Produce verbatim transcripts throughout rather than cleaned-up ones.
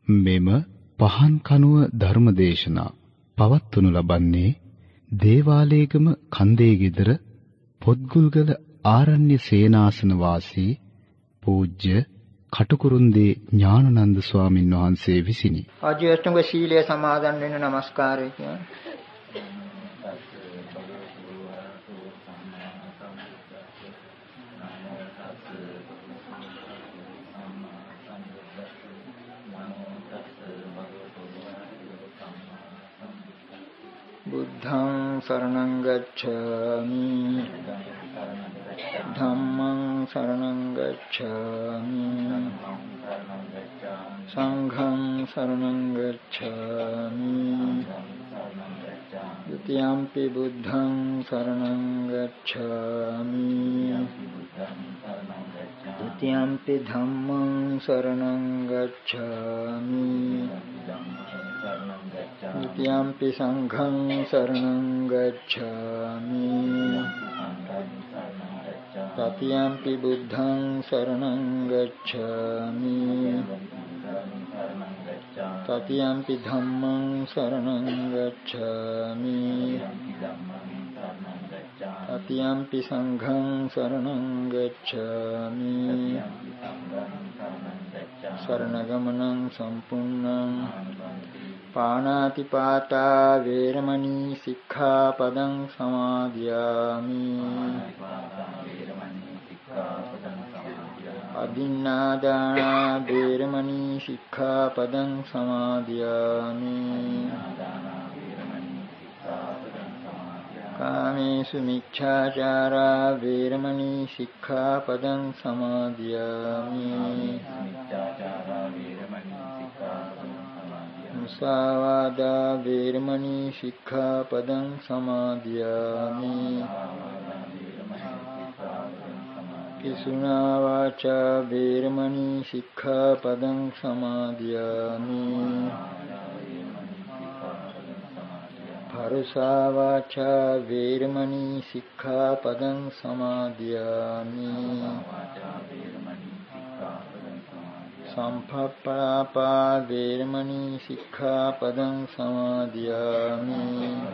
මෙම පහන් කනුව ධර්මදේශනා පවත්වනු ලබන්නේ දේවාලේගම කන්දේ ගෙදර පොත්ගුල්ගල ආරණ්‍ය සේනාසන වාසී පූජ්‍ය කටුකුරුන්දී ඥානানন্দ ස්වාමින් වහන්සේ විසිනි. ආජීවශ්‍රම ශීලය සමාදන් වෙන নমස්කාරය කියන්නේ. බුද්ධං शरणं गच्छामि धम्मं शरणं गच्छामि संघं शरणं गच्छामि द्वितीयंपि बुद्धं शरणं गच्छामि द्वितीयंपि धम्मं शरणं गच्छामि द्वितीयंपि संघं शरणं गच्छामि तृतीयंपि बुद्धं शरणं गच्छामि तृतीयंपि धम्मं शरणं गच्छामि तृतीयंपि संघं शरणं गच्छामि शरणगमनं संपूर्णं पाणातिपाता वेरमणि सिक्खापदं समादयामि अदिन्नादाना वेरमणि सिक्खापदं समादयामि कामेषु मिच्छाचारा वेरमणि सिक्खापदं समादयामि मुसावादा वेरमणि सिक्खापदं समादयामि पिसुना वाचा वेरमणि सिक्खापदं समादयामि भरुसा वाचा वेरमणि सिक्खापदं समादयामि संफप्पलापा वेरमणि सिक्खापदं समादयामि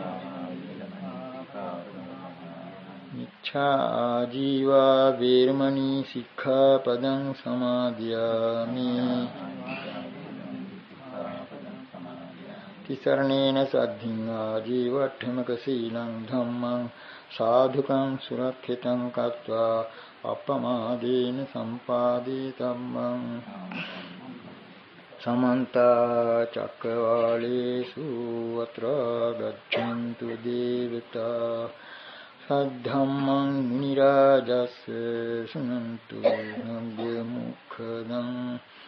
मिच्छा आजीवा वेरमणि सिक्खापदं समादयामि तिसरणेन सद्धिं आजीवठ्ठमक शीलं धम्मं साधुकं सुरक्षितं कृत्वा अपमादेन सम्पादितव्यं समन्त चक्रवालेषु अत्र गच्छन्तु देवता सद्धम्मं मुनिराजस्य शृण्वन्तु नव्यमुखदं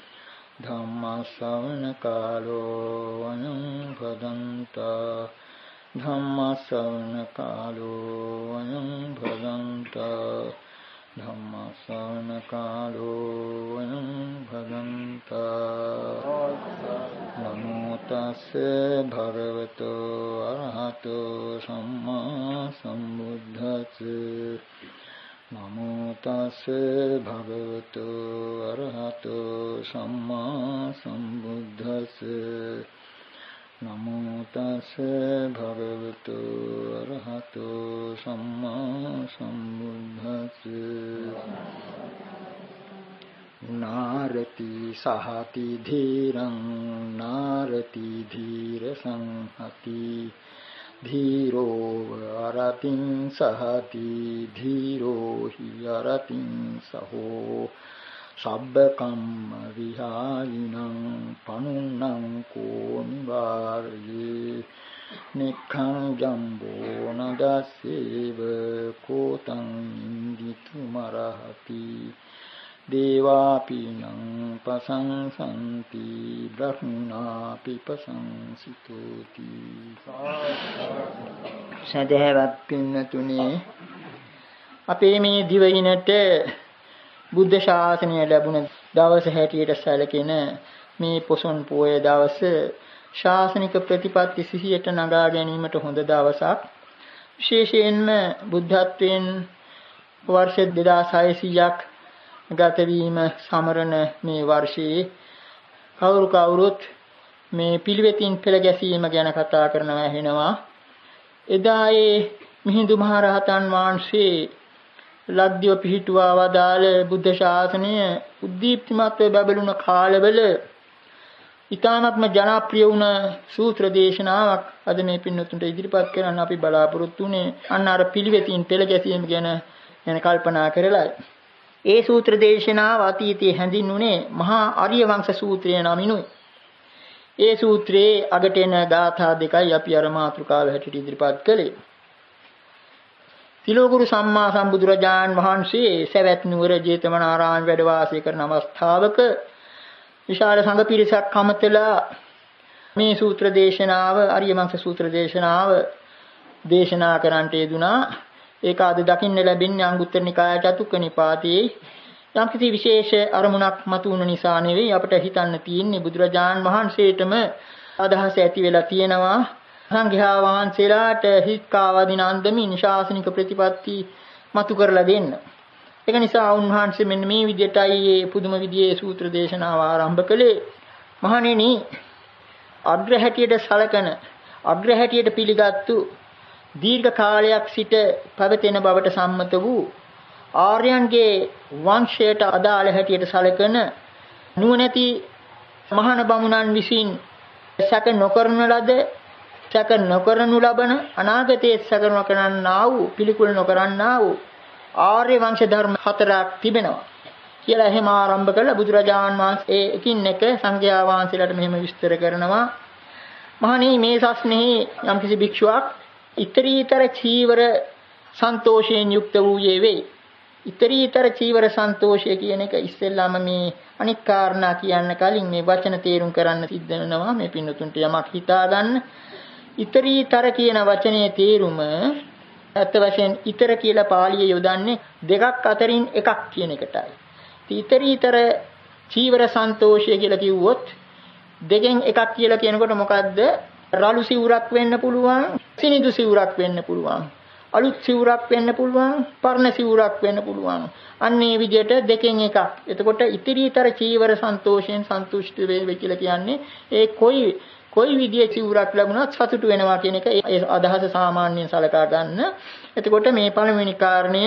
धम्मश्रवणकालो अयं भदन्ता धम्मश्रवणकालो अयं भदन्ता धम्मश्रवणकालो अयं भदन्ता नमो तस्से भगवतो अरहतो सम्मा सम्बुद्धस्से नमो तस्से भगवतो अरहतो सम्मा सम्बुद्धस्से नमो तस्से भगवतो अरहतो सम्मा सम्बुद्धस्से नारति सहति धीरं नारति धीर संहति धीरो अरतिं सहति धीरो हि अरतिं सहो सब्बकम्म विहायिनं पनुन्नं को निवारये निखं जम्बो न दस्येव कोतं निन्दितुमर्हति देवापिनं प्रशंसन्ति ब्रह्मणापि प्रशंसितोति සදහවත් පින්නතුනේ අපේ මේ දිවයිනට බුද්ධ ශාසනය ලැබුණ දවස හැටියට සැලකෙන මේ පොසොන් පෝය දවස ශාසනික ප්‍රතිපත්ති සිහියට නගා ගැනීමට හොඳ දවසක්. විශේෂයෙන්ම බුද්ධත්වයෙන් වර්ෂ දෙදාස් හයසීයක් ගත වීම සමරන මේ වර්ෂයේ කවුරු කවුරුත් මේ පිළිවෙතින් පෙළ ගැසීම ගැන කතා කරනවා ඇහෙනවා. එදා ඒ මිහිඳු මහරහතන් වහන්සේ ලක්දිව පිහිටුවා වදාළ බුද්ධ ශාසනය උද්දීප්තිමත්ව බබළුන කාලවල ඊ타ත්ම ජනප්‍රිය වුණ සූත්‍ර දේශනාවක් අද මේ පින්නතුන්ට ඉදිරිපත් කරන්න අපි බලාපොරොත්තු වෙන්නේ. අන්න අර පිළිවෙතින් පෙළ ගැසීම ගැන ගැන කල්පනා කරලායි. ඒ සූත්‍ර දේශනාව අතීතයේ හැඳින්වුනේ මහා ආර්ය වංශ සූත්‍රය නමිනුයි. ඒ සූත්‍රයේ අගට එන ගාථා දෙකයි අපි අර මාතෘකාව හැටියට ඉදිරිපත් කළේ. තිලෝගුරු සම්මා සම්බුදුරජාන් වහන්සේ සවැත් නුවර ජේතවනාරාම වැඩ වාසය කරන අවස්ථාවක විශාල සංඝ පිරිසක් කමතලා මේ සූත්‍ර දේශනාව ආර්ය වංශ සූත්‍ර දේශනාව දේශනා කරන්නට යෙදුනා. ඒක අද දකින්න ලැබෙන්නේ අංගුත්තර නිකාය චතුක්ක නිපාතයේ යම්කිසි විශේෂ අරමුණක් මතු වුණ නිසා නෙවෙයි අපිට හිතන්න තියෙන්නේ බුදුරජාන් වහන්සේටම අදහස ඇති වෙලා තියෙනවා සංඝයා වහන්සේලාට හික්කාවදින අන්දමින් ශාසනික ප්‍රතිපත්ති මතු කරලා දෙන්න. ඒක නිසා උන්වහන්සේ මෙන්න මේ විදිහටයි මේ පුදුම විදිහේ සූත්‍ර දේශනාව ආරම්භ කළේ. මහණෙනි, අග්‍ර හැටියට සලකන අග්‍ර හැටියට පිළිගත්තු දීර්ඝ කාලයක් සිට පැවතෙන බවට සම්මත වූ ආර්යයන්ගේ වංශයට අදාළ හැටියට සැලකෙන නුවණැති මහාන බමුණන් විසින් සැක නොකරන ලද සැක නොකරනු ලබන අනාගතයේ සැක නොකරන්නා වූ පිළිකුල් නොකරන්නා වූ ආර්ය වංශ ධර්ම හතරක් තිබෙනවා කියලා එහෙම ආරම්භ කළ බුදුරජාණන් වහන්සේ එකින් එක සංඝයා වහන්සේලාට මෙහෙම විස්තර කරනවා. මහණෙනි, මේ සස්නෙහි යම්කිසි භික්ෂුවක් ඉතරීතර චීවර සන්තෝෂයෙන් යුක්ත වූයේ වේ. ඉතරීතර චීවර සන්තෝෂය කියන එක ඉස්සෙල්ලාම මේ අනික් කාරණා කියන්න කලින් මේ වචන තේරුම් කරන්න සිද්ධ වෙනවා. මේ පින්නතුන්ට යමක් හිතා ගන්න. ඉතරීතර කියන වචනේ තේරුම අත් වශයෙන් ඉතර කියලා පාළියේ යොදන්නේ දෙකක් අතරින් එකක් කියන එකටයි. ඉතරීතර චීවර සන්තෝෂය කියලා කිව්වොත් දෙකෙන් එකක් කියලා කියනකොට මොකද්ද? රළු සිවුරක් වෙන්න පුළුවන්, සිනිඳු සිවුරක් වෙන්න පුළුවන්, අලුත් සිවුරක් වෙන්න පුළුවන්, පරණ සිවුරක් වෙන්න පුළුවන්. අන්න ඒ විදිහට දෙකෙන් එකක්. එතකොට ඉතිරීතර චීවර සන්තෝෂයෙන් සන්තුෂ්ටි වේ කියලා කියන්නේ ඒ කොයි කොයි විදිහේ සිවුරක් ලැබුණත් සතුටු වෙනවා කියන එක ඒ අදහස සාමාන්‍යයෙන් සලකා ගන්න. එතකොට මේ පළවෙනි කාරණය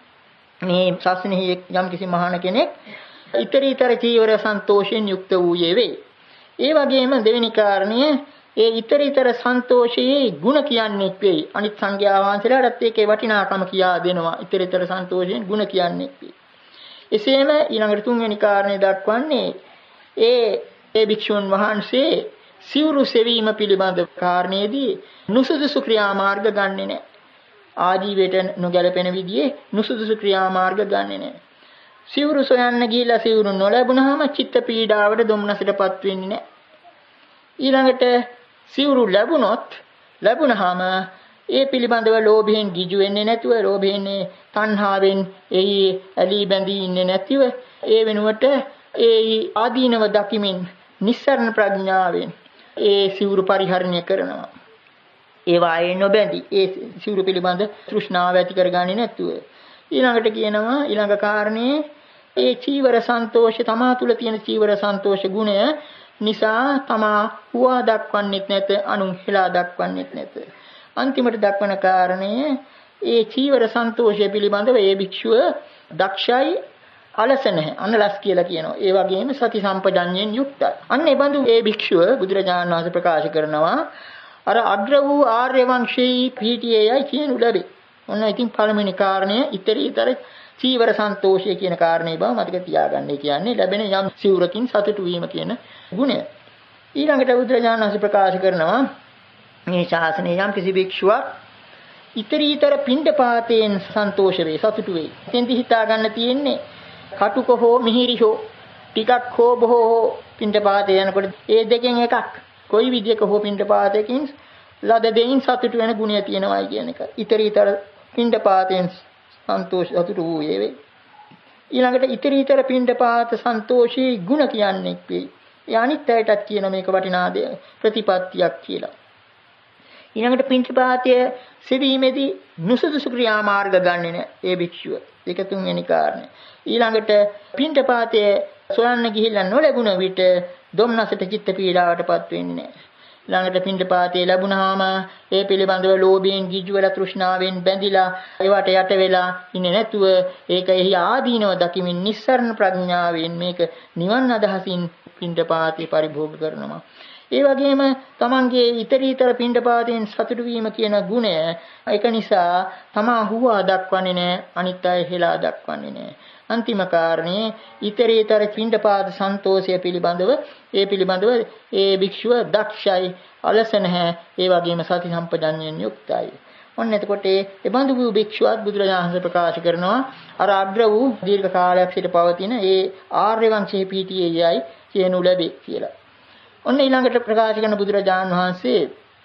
මේ ශාස්ත්‍රෙහි යම් කිසි මහාන කෙනෙක් ඉතිරීතර චීවර සන්තෝෂයෙන් යුක්ත වූයේ වේ. ඒ වගේම දෙවෙනි කාරණය ඒ ඉතරීතර සන්තෝෂයේ ಗುಣ කියන්නේ වෙයි. අනිත් සංඝයා වහන්සේලාටත් ඒකේ වටිනාකම කියා දෙනවා. ඉතරීතර සන්තෝෂයෙන් ಗುಣ කියන්නේ වෙයි. එසේම ඊළඟට තුන්වෙනි කාරණේ දක්වන්නේ ඒ ඒ භික්ෂුන් වහන්සේ සිවුරු සෙවීම පිළිබඳ කාරණේදී නුසුදුසු ක්‍රියාමාර්ග ගන්නෙ නැහැ. ආජීවයට නොගැලපෙන විදිහේ නුසුදුසු ක්‍රියාමාර්ග ගන්නෙ නැහැ. සිවුරු සොයන්න ගිහිලා සිවුරු නොලැබුණාම චිත්ත පීඩාවට දුම්නසටපත් වෙන්නේ නැහැ. ඊළඟට සිවුරු ලැබුණොත් ලැබුණාම ඒ පිළිබඳව ලෝභයෙන් ගිජු වෙන්නේ නැතුව, ලෝභයෙන් තණ්හාවෙන් එහි ඇලී බැඳී ඉන්නේ නැතිව, ඒ වෙනුවට ඒ ආදීනව දකිමින් නිස්සරණ ප්‍රඥාවෙන් ඒ සිවුරු පරිහරණය කරනවා. ඒ වායේ නොබැඳී ඒ සිවුරු පිළිබඳ තෘෂ්ණාව ඇති කරගන්නේ නැතුව. ඊළඟට කියනවා ඊළඟ කාරණේ ඒ චීවර සන්තෝෂ තමා තුළ තියෙන චීවර සන්තෝෂ ගුණය නිසා තමා හුවා දක්වන්නෙත් නැත, අනුන් හෙලා දක්වන්නෙත් නැත. අන්තිමට දක්වන කාරණය ඒ චීවර සන්තෝෂය පිළිබඳව ඒ භික්ෂුව දක්ෂයි, අලස නැහැ, අනලස් කියලා කියනවා. ඒ වගේම සති සම්පජඤ්ඤයෙන් යුක්තයි. අන්න ඒ බඳු ඒ භික්ෂුව බුදුරජාණන් වහන්සේ ප්‍රකාශ කරනවා අර අග්‍ර වූ ආර්ය වංශයේ පිහිටියේයි කියනු ලැබේ. ඔන්න ඉතින් පළවෙනි කාරණය ඉතරීතර චීවර සන්තෝෂය කියන කාරණේ බව මතක තියාගන්න. කියන්නේ ලැබෙන යම් සිවුරකින් සතුටු වීම කියන ගුණය. ඊළඟට බුදුරජාණන් වහන්සේ ප්‍රකාශ කරනවා මේ ශාසනයේ යම් කිසි භික්ෂුවක් ඉතරීතර පිණ්ඩපාතයෙන් සන්තෝෂ වේ, සතුටු වේ. එතෙන්දි හිතා ගන්න තියෙන්නේ කටුක හෝ මිහිරි හෝ ටිකක් හෝ බොහෝ හෝ පිණ්ඩපාතේ යනකොට ඒ දෙකෙන් එකක් කොයි විදියක හෝ පිණ්ඩපාතයකින් ලද දෙයින් සතුටු වෙන ගුණය තියෙනවායි කියන එක. ඉතරීතර පිණ්ඩපාතයෙන් සන්තෝෂ සතුටු වූයේ වේ. ඊළඟට ඉතරීතර පිණ්ඩපාත සන්තෝෂී ගුණ කියන්නේ වෙයි. ඒ අනිත් අයටත් කියන මේක වටිනා ප්‍රතිපත්තියක් කියලා. ඊළඟට පිණ්ඩපාතය සෙවීමේදී නුසුදුසු ක්‍රියාමාර්ග ගන්නෙ නෑ ඒ භික්ෂුව. ඒක තුන්වෙනි කාරණය. ඊළඟට පිණ්ඩපාතය සොයන්න ගිහිල්ලා නොලැබුණ විට දුම්නසට චිත්ත පීඩාවටපත් වෙන්නේ නැහැ. ළඟට පින්ඩපාතේ ලැබුණාම ඒ පිළිබඳව ලෝභයෙන් ගිජු වෙලා තෘෂ්ණාවෙන් බැඳිලා ඒවට යට වෙලා ඉන්නේ නැතුව ඒක එහි ආදීනව දකිමින් නිස්සරණ ප්‍රඥාවෙන් මේක නිවන් අදහසින් පින්ඩපාතේ පරිභෝග කරනවා. ඒ වගේම තමන්ගේ ඊතරීතර පින්ඩපාතයෙන් සතුටු වීම කියන ගුණය ඒක නිසා තමා හුවා දක්වන්නේ නැහැ, අනිත් අය හෙලා දක්වන්නේ නැහැ. අන්තිම කාරණේ ඊතරීතර පින්ඩපාත සන්තෝෂය පිළිබඳව ඒ පිළිබඳව ඒ භික්ෂුව දක්ෂයි, අලස නැහැ, ඒ වගේම සති සම්පජඤ්ඤයෙන් යුක්තයි. ඔන්න එතකොට ඒ බඳු වූ භික්ෂුවත් බුදුරජාණන් වහන්සේ ප්‍රකාශ කරනවා අර අග්‍ර වූ දීර්ඝ කාලයක් සිට පවතින ඒ ආර්ය වංශයේ පීඨියේයි කියනු ලැබේ කියලා. ඔන්න ඊළඟට ප්‍රකාශ කරන බුදුරජාණන් වහන්සේ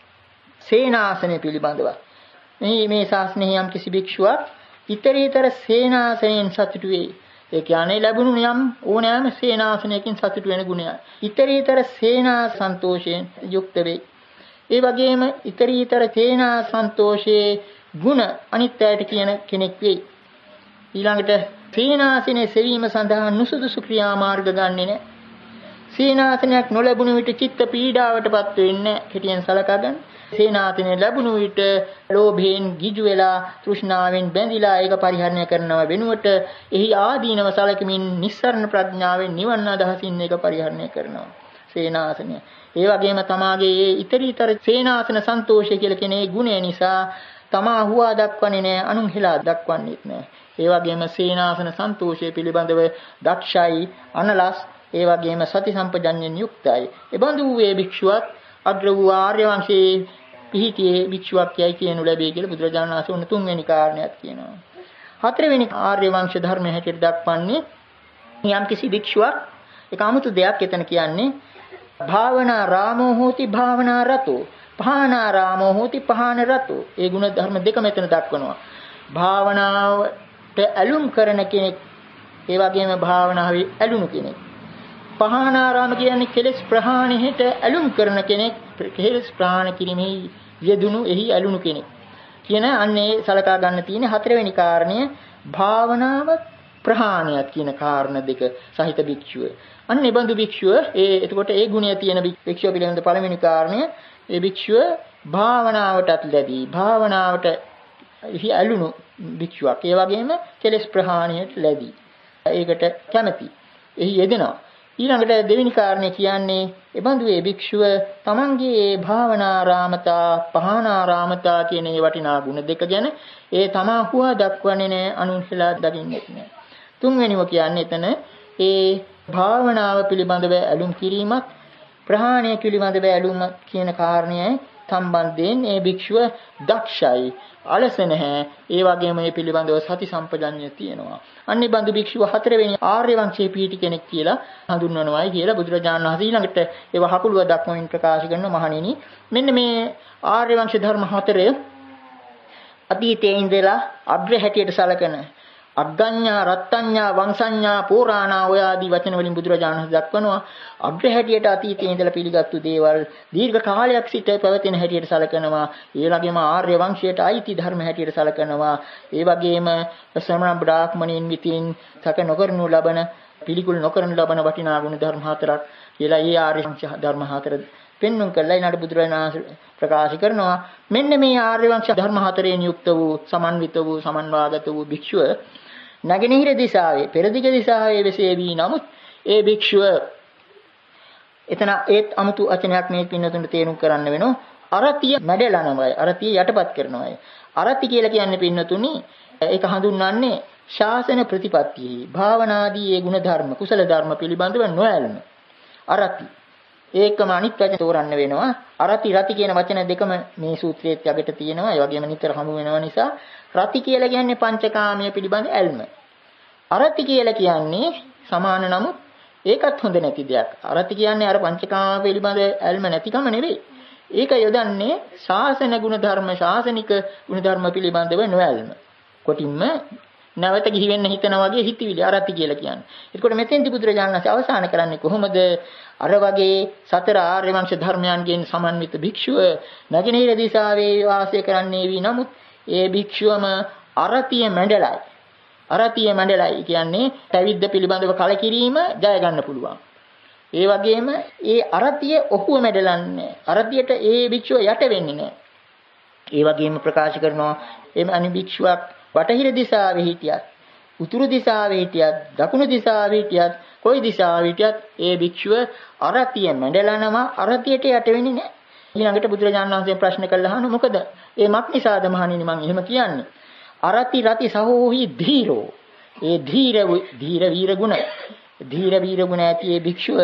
සේනාසනය පිළිබඳව මේ මේ ශාස්ත්‍රයේ යම් කිසි භික්ෂුවක් ඊතරීතර සේනාසනයෙන් සතුටු වෙයි. ඒ කියන්නේ ලැබුණු යම් ඕනෑම සේනාසනයකින් සතුටු වෙන ගුණයයි. ඊතරීතර සේනා සන්තෝෂයෙන් යුක්ත වෙයි. ඒ වගේම ඊතරීතර සේනා සන්තෝෂයේ ගුණ අනිත්‍යයට කියන කෙනෙක් වෙයි. ඊළඟට සේනාසනයේ සෙවීම සඳහා නුසුදුසු ක්‍රියාමාර්ග ගන්නෙ නැහැ. සේනාසනයක් නොලැබුණු විට චිත්ත පීඩාවටපත් වෙන්නේ කෙටියෙන් සලකා ගන්න. සේනාසනය ලැබුණු විට ලෝභයෙන් ගිජු වෙලා තෘෂ්ණාවෙන් බැඳිලා ඒක පරිහරණය කරනව වෙනුවට එහි ආදීනව සලකමින් නිස්සරණ ප්‍රඥාවෙන් නිවන් අදහසින් ඒක පරිහරණය කරනවා. සේනාසනය. ඒ වගේම තමාගේ ඒ ඊතරීතර සේනාසන සන්තෝෂය කියලා කියන ඒ ගුණය නිසා තමා හුවා දක්වන්නේ නැහැ, අනුන් හිලා දක්වන්නේත් නැහැ. ඒ වගේම සේනාසන සන්තෝෂය පිළිබඳව දක්ෂයි, අනලස්, ඒ වගේම සති සම්පජඤ්ඤයෙන් යුක්තයි. ඒ බඳු වූ භික්ෂුවත් අග්‍ර වූ ආර්ය වංශයේ පිහිටියේ භික්ෂුවක් යයි කියනු ලැබේ කියලා බුදුරජාණන් වහන්සේ උන් තුන්වෙනි කාරණයක් කියනවා. හතරවෙනි ආර්ය වංශ ධර්මයේ හැටියට දක්වන්නේ යම් කිසි භික්ෂුවක් ඒක 아무තු දෙයක් එතන කියන්නේ භාවනා රාමෝ හෝති භාවනා රතෝ පහනා රාමෝ හෝති පහන රතෝ. ඒ ගුණ ධර්ම දෙක මෙතන දක්වනවා. භාවනාවට ඇලුම් කරන කෙනෙක්, ඒ වගේම භාවනාවේ ඇලුණු කෙනෙක්. පහනාරාම කියන්නේ කෙලෙස් ප්‍රහාණයට ඇලුම් කරන කෙනෙක්, කෙලෙස් ප්‍රහාණ කිරීමේ යෙදුණු එහි ඇලුණු කෙනෙක් කියන අන්නේ සලකා ගන්න තියෙන හතරවෙනි කාරණය භාවනාව ප්‍රහාණයත් කියන කාරණ දෙක සහිත භික්ෂුව. අන්නේ බඳු භික්ෂුව ඒ එතකොට ඒ ගුණය තියෙන භික්ෂුව පිළිබඳ පළවෙනි කාරණය ඒ භික්ෂුව භාවනාවටත් ලැබී භාවනාවට එහි ඇලුණු භික්ෂුවක්. ඒ වගේම කෙලෙස් ප්‍රහාණයට ලැබී ඒකට කැමැති. එහි යෙදෙනවා. ඊළඟට දෙවෙනි කාරණේ කියන්නේ එබඳු ඒ භික්ෂුව තමන්ගේ භාවනාරාමතා පහනාරාමතා කියන මේ වටිනා ගුණ දෙක ගැන ඒ තමා හුවා දක්වන්නේ නැහැ, අනුන්සලා දකින්නේ නැහැ. තුන්වෙනිව කියන්නේ එතන ඒ භාවනාව පිළිබඳව ඇලුම් කිරීමත් ප්‍රහාණය පිළිබඳව ඇලුම කියන කාරණයයි සම්බන්ධයෙන් ඒ භික්ෂුව දක්ෂයි, අලස නැහැ. ඒ වගේම මේ පිළිබඳව සති සම්පජඤ්ඤය තියෙනවා. අන්නේ බඳු භික්ෂුව හතරවෙනි ආර්ය වංශයේ පීඨි කෙනෙක් කියලා හඳුන්වනවායි කියලා බුදුරජාණන් වහන්සේ ඊළඟට ඒව හකුළුව දක්වමින් ප්‍රකාශ කරන මහණෙනි, මෙන්න මේ ආර්ය වංශ ධර්ම හතරේ අතීතයේ ඉඳලා අග්‍ර හැටියට සලකන අග්ගඤ්ඤා, රත්ත්‍ඤ්ඤා, වංශඤ්ඤා, පුරාණා ඔය ආදී වචන වලින් බුදුරජාණන් වහන්සේ දක්වනවා අග්‍ර හැටියට අතීතයේ ඉඳලා පිළිගත්තු දේවල් දීර්ඝ කාලයක් සිට පැවතෙන හැටියට සලකනවා. ඒ වගේම ආර්ය වංශයට අයිති ධර්ම හැටියට සලකනවා. ඒ වගේම ශ්‍රමණ බ්‍රාහ්මණයින් විසින් සැක නොකරනු ලබන, පිළිකුල් නොකරනු ලබන වටිනා ගුණ ධර්ම හතරක් කියලා ඒ ආර්ය වංශ ධර්ම හතර පෙන්වුම් කළා. ඊළඟට බුදුරජාණන් වහන්සේ ප්‍රකාශ කරනවා මෙන්න මේ ආර්ය වංශ ධර්ම හතරෙන් යුක්ත වූ, සමන්විත වූ, සමන්වාගත වූ භික්ෂුව නැගෙනහිර දිශාවේ, පෙරදිග දිශාවේ වෙසේ වී නමුත් ඒ භික්ෂුව එතන ඒත් 아무තු වචනයක් මේ පින්නතුන්ට තේරුම් කරන්න වෙනවා. අරතිය මැඩලනවයි, අරතිය යටපත් කරනවයි. අරති කියලා කියන්නේ පින්නතුනි ඒක හඳුන්වන්නේ ශාසන ප්‍රතිපත්තියේ භාවනාදී ඒ ගුණ ධර්ම, කුසල ධර්ම පිළිබඳව නොඇල්ම. අරති ඒකම අනිත් වචන තෝරන්න වෙනවා. අරති රති කියන වචන දෙකම මේ සූත්‍රයේ යකට තියෙනවා. ඒ වගේම නිතර හමු වෙනවා නිසා රති කියලා කියන්නේ පංචකාමයේ පිළිබඳ ඇල්ම. අරති කියලා කියන්නේ සමාන නමුත් ඒකත් හොඳ නැති දෙයක්. අරති කියන්නේ අර පංචකාම පිළිබඳ ඇල්ම නැතිකම නෙවෙයි. ඒක යොදන්නේ ශාසන ගුණ ධර්ම, ශාසනික ගුණ ධර්ම පිළිබඳව නොඇල්ම. කොටින්ම නැවත ගිහි වෙන්න හිතන වගේ හිතවිලි අරති කියලා කියන්නේ. ඒකට මෙතෙන්දි බුදුරජාණන් වහන්සේ අවසන් කරන්නේ කොහොමද? අර වගේ සතර ආර්ය වංශ ධර්මයන්ගෙන් සමන්විත භික්ෂුව නැගෙනහිර දිශාවේ වාසය කරන්නේ වී නමුත් ඒ භික්ෂුවම අරතිය මැඩලයි. අරතිය මැඩලයි කියන්නේ පැවිද්ද පිළිබඳව කලකිරීම ජය ගන්න පුළුවන්. ඒ වගේම ඒ අරතිය ඔහුව මැඩලන්නේ. අරතියට ඒ භික්ෂුව යට වෙන්නේ නැහැ. ඒ වගේම ප්‍රකාශ කරනවා එම අනි භික්ෂුවක් බටහිර දිශාවේ හිටියත්, උතුරු දිශාවේ හිටියත්, දකුණු දිශාවේ හිටියත්, කොයි දිශාවේ හිටියත් ඒ භික්ෂුව අරතිය මැඩලනවා, අරතියට යට වෙන්නේ නැහැ. ඊළඟට බුදුරජාණන් වහන්සේ ප්‍රශ්න කළා අහන මොකද? ඒ මක් නිසාද මහණෙනි මම එහෙම කියන්නේ? අරති රති සහෝහි ධීරෝ. ඒ ධීර ධීර වීර ගුණ ධීර වීර ගුණ ඇති ඒ භික්ෂුව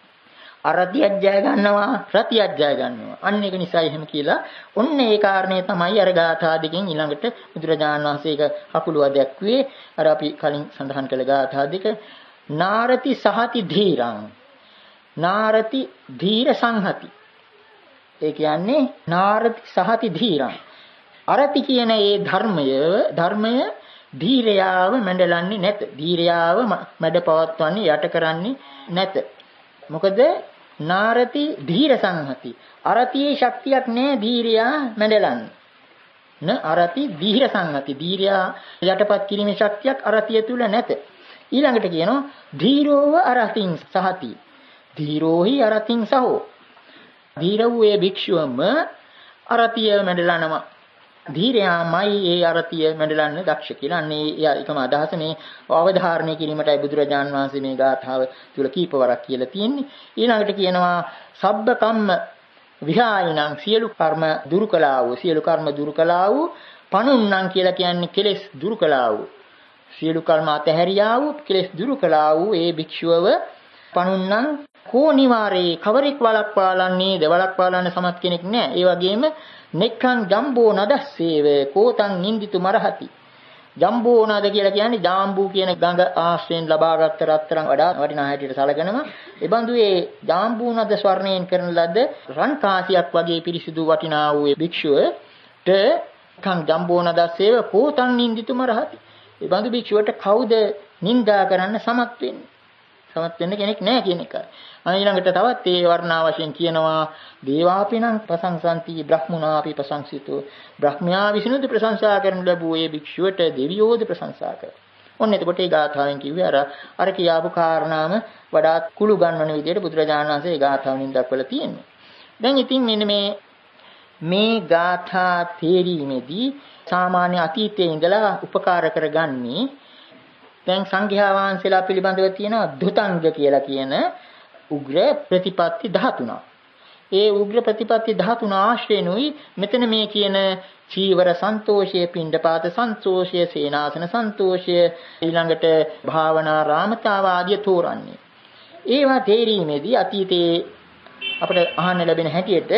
අරතියක් ජය ගන්නවා, රතියක් ජය ගන්නවා. අන්න ඒක නිසා එහෙම කියලා ඔන්න ඒ කාරණේ තමයි අර ගාථා දෙකෙන් ඊළඟට බුදුරජාණන් වහන්සේ ඒක කකුලුව දැක්ුවේ. අර අපි කලින් සඳහන් කළ ගාථා දෙක. නාරති සහති ධීරං. නාරති ධීර සංහති. ඒ කියන්නේ නාරති සහති ධීරං. අරති කියන ඒ ධර්මය ධර්මය ධීරයාව මැඩලන්නේ නැත. ධීරයාව මැඩ පවත්වන්නේ යට කරන්නේ නැත. මොකද නාරති ධීර සංහති. අරතියේ ශක්තියක් නැහැ ධීරයා මැඩලන්න. න අරති ධීර සංහති. ධීරයා යටපත් කිරීමේ ශක්තියක් අරතිය තුල නැත. ඊළඟට කියනවා ධීරෝව අරතින් සහති. ධීරෝහි අරතින් සහෝ. ධීර වූ ඒ භික්ෂුවම අරතිය මැඩලනවා. ධීරයාමයි ඒ අරතිය මැඩලන්න දක්ෂ කියලා. අන්නේ එකම අදහස මේ අවධාරණය කිරීමටයි බුදුරජාන් වහන්සේ මේ ගාථාව තුල කීප වරක් කියලා තියෙන්නේ. ඊළඟට කියනවා සබ්බ කම්ම විහායිනං සියලු කර්ම දුරු කළා වූ සියලු කර්ම දුරු කළා වූ පණුන්නම් කියලා කියන්නේ කෙලෙස් දුරු කළා වූ සියලු කර්ම අතහැරියා වූ කෙලෙස් දුරු කළා වූ ඒ භික්ෂුවව පණුන්නම් කෝ නිවාරේ කවරෙක් වළක්වාලන්නේ දෙවළක්වාලන්න සමත් කෙනෙක් නෑ. ඒ වගේම නෙක්ඛං ජම්බෝ නදස්සේව කෝතං නින්දිතු මරහති. ජම්බෝ නද කියලා කියන්නේ ජාම්බු කියන ගඟ ආශ්‍රයෙන් ලබාගත් රත්තරන් වඩා වටිනා හැටියට සැලකනවා. ඒ බඳු ඒ ජාම්බු නද ස්වර්ණයෙන් කරන ලද රන් කාසියක් වගේ පිරිසිදු වටිනා වූ භික්ෂුවට කං ජම්බෝ නදස්සේව කෝතං නින්දිතු මරහති. ඒ බඳු භික්ෂුවට කවුද නින්දා කරන්න සමත් වෙන්නේ? සමත් වෙන්න කෙනෙක් නැහැ කියන එකයි. ඊළඟට තවත් ඒ වර්ණා වශයෙන් කියනවා දේවාපිනං ප්‍රශංසන්ති බ්‍රහ්මුණාපි ප්‍රශංසිතෝ. බ්‍රහ්මයා විසිනුද ප්‍රශංසා කරනු ලැබුව ඒ භික්ෂුවට දෙවියෝද ප්‍රශංසා කරයි. ඔන්න එතකොට ඒ ගාථාවෙන් කිව්වේ අර අර කියාපු කාරණාම වඩාත් කුළු ගන්නවන විදිහට බුදුරජාණන් වහන්සේ ඒ ගාථාවලින් දක්වලා තියෙනවා. දැන් ඉතින් මෙන්න මේ මේ ගාථා තේරීමේදී සාමාන්‍ය අතීතයේ ඉඳලා උපකාර කරගන්නේ දැන් සංඝයා වහන්සේලා පිළිබඳව තියෙන ධුතංග කියලා කියන උග්‍ර ප්‍රතිපatti ධාතුණ. ඒ උග්‍ර ප්‍රතිපatti ධාතුණ ආශ්‍රේනුයි මෙතන මේ කියන චීවර සන්තෝෂය, පිණ්ඩපාත සන්තෝෂය, සේනාසන සන්තෝෂය, ඊළඟට භාවනා රාමතාව ආදිය තෝරන්නේ. ඒවා තේරීමේදී අතීතයේ අපිට අහන්න ලැබෙන හැටියට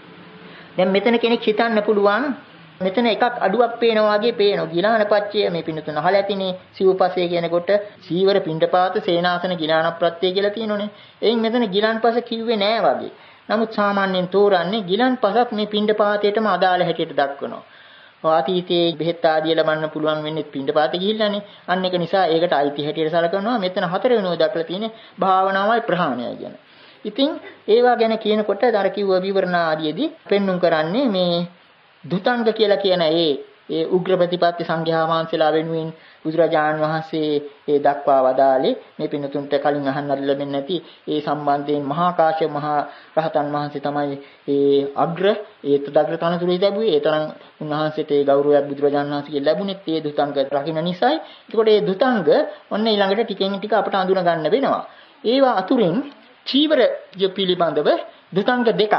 දැන් මෙතන කෙනෙක් හිතන්න පුළුවන් මෙතන එකක් අඩුවක් පේනවා වගේ පේනවා. ගිලානපච්චය මේ පින්නතුන අහලා ඇතිනේ සිව්පස්සේ කියනකොට සීවර පිණ්ඩපාත සේනාසන ගිලානප්‍රත්‍ය කියලා තියෙනෝනේ. එයින් මෙතන ගිලාන්පස කිව්වේ නෑ වගේ. නමුත් සාමාන්‍යයෙන් තෝරන්නේ ගිලාන්පසත් මේ පිණ්ඩපාතයටම අදාළ හැටියට දක්වනවා. අතීතයේ බෙහෙත් ආදිය ලබන්න පුළුවන් වෙන්නේ පිණ්ඩපාතේ ගිහිල්ලානේ. අන්න ඒක නිසා ඒකට අයිති හැටියට සලකනවා. මෙතන හතර වෙනෝ දක්වලා තියෙන්නේ භාවනාවයි ප්‍රහාණයයි කියන. ඉතින් ඒවා ගැන කියනකොට අර කිව්ව විවරණ ආදියේදී පෙන්눔 කරන්නේ මේ ධුතංග කියලා කියන ඒ ඒ උග්‍ර ප්‍රතිපatti සංඝයා වහන්සේලා වෙනුවෙන් බුදුරජාණන් වහන්සේ ඒ දක්වා වදාළේ මේ පින්නතුන්ට කලින් අහන්න ලැබෙන්නේ නැති ඒ සම්බන්ධයෙන් මහා කාශ්‍යප මහා රහතන් වහන්සේ තමයි ඒ අග්‍ර ඒ තදග්‍ර තනතුරු ලැබුවේ. ඒ තරම් උන්වහන්සේට ඒ ගෞරවයක් බුදුරජාණන් වහන්සේගෙන් ලැබුණෙත් ඒ ධුතංග රකින්න නිසායි. ඒකට ඒ ධුතංග ඔන්න ඊළඟට ටිකෙන් ටික අපට අඳුන ගන්න වෙනවා. ඒවා අතුරින් චීවර පිළිබඳව ධුතංග දෙකක්.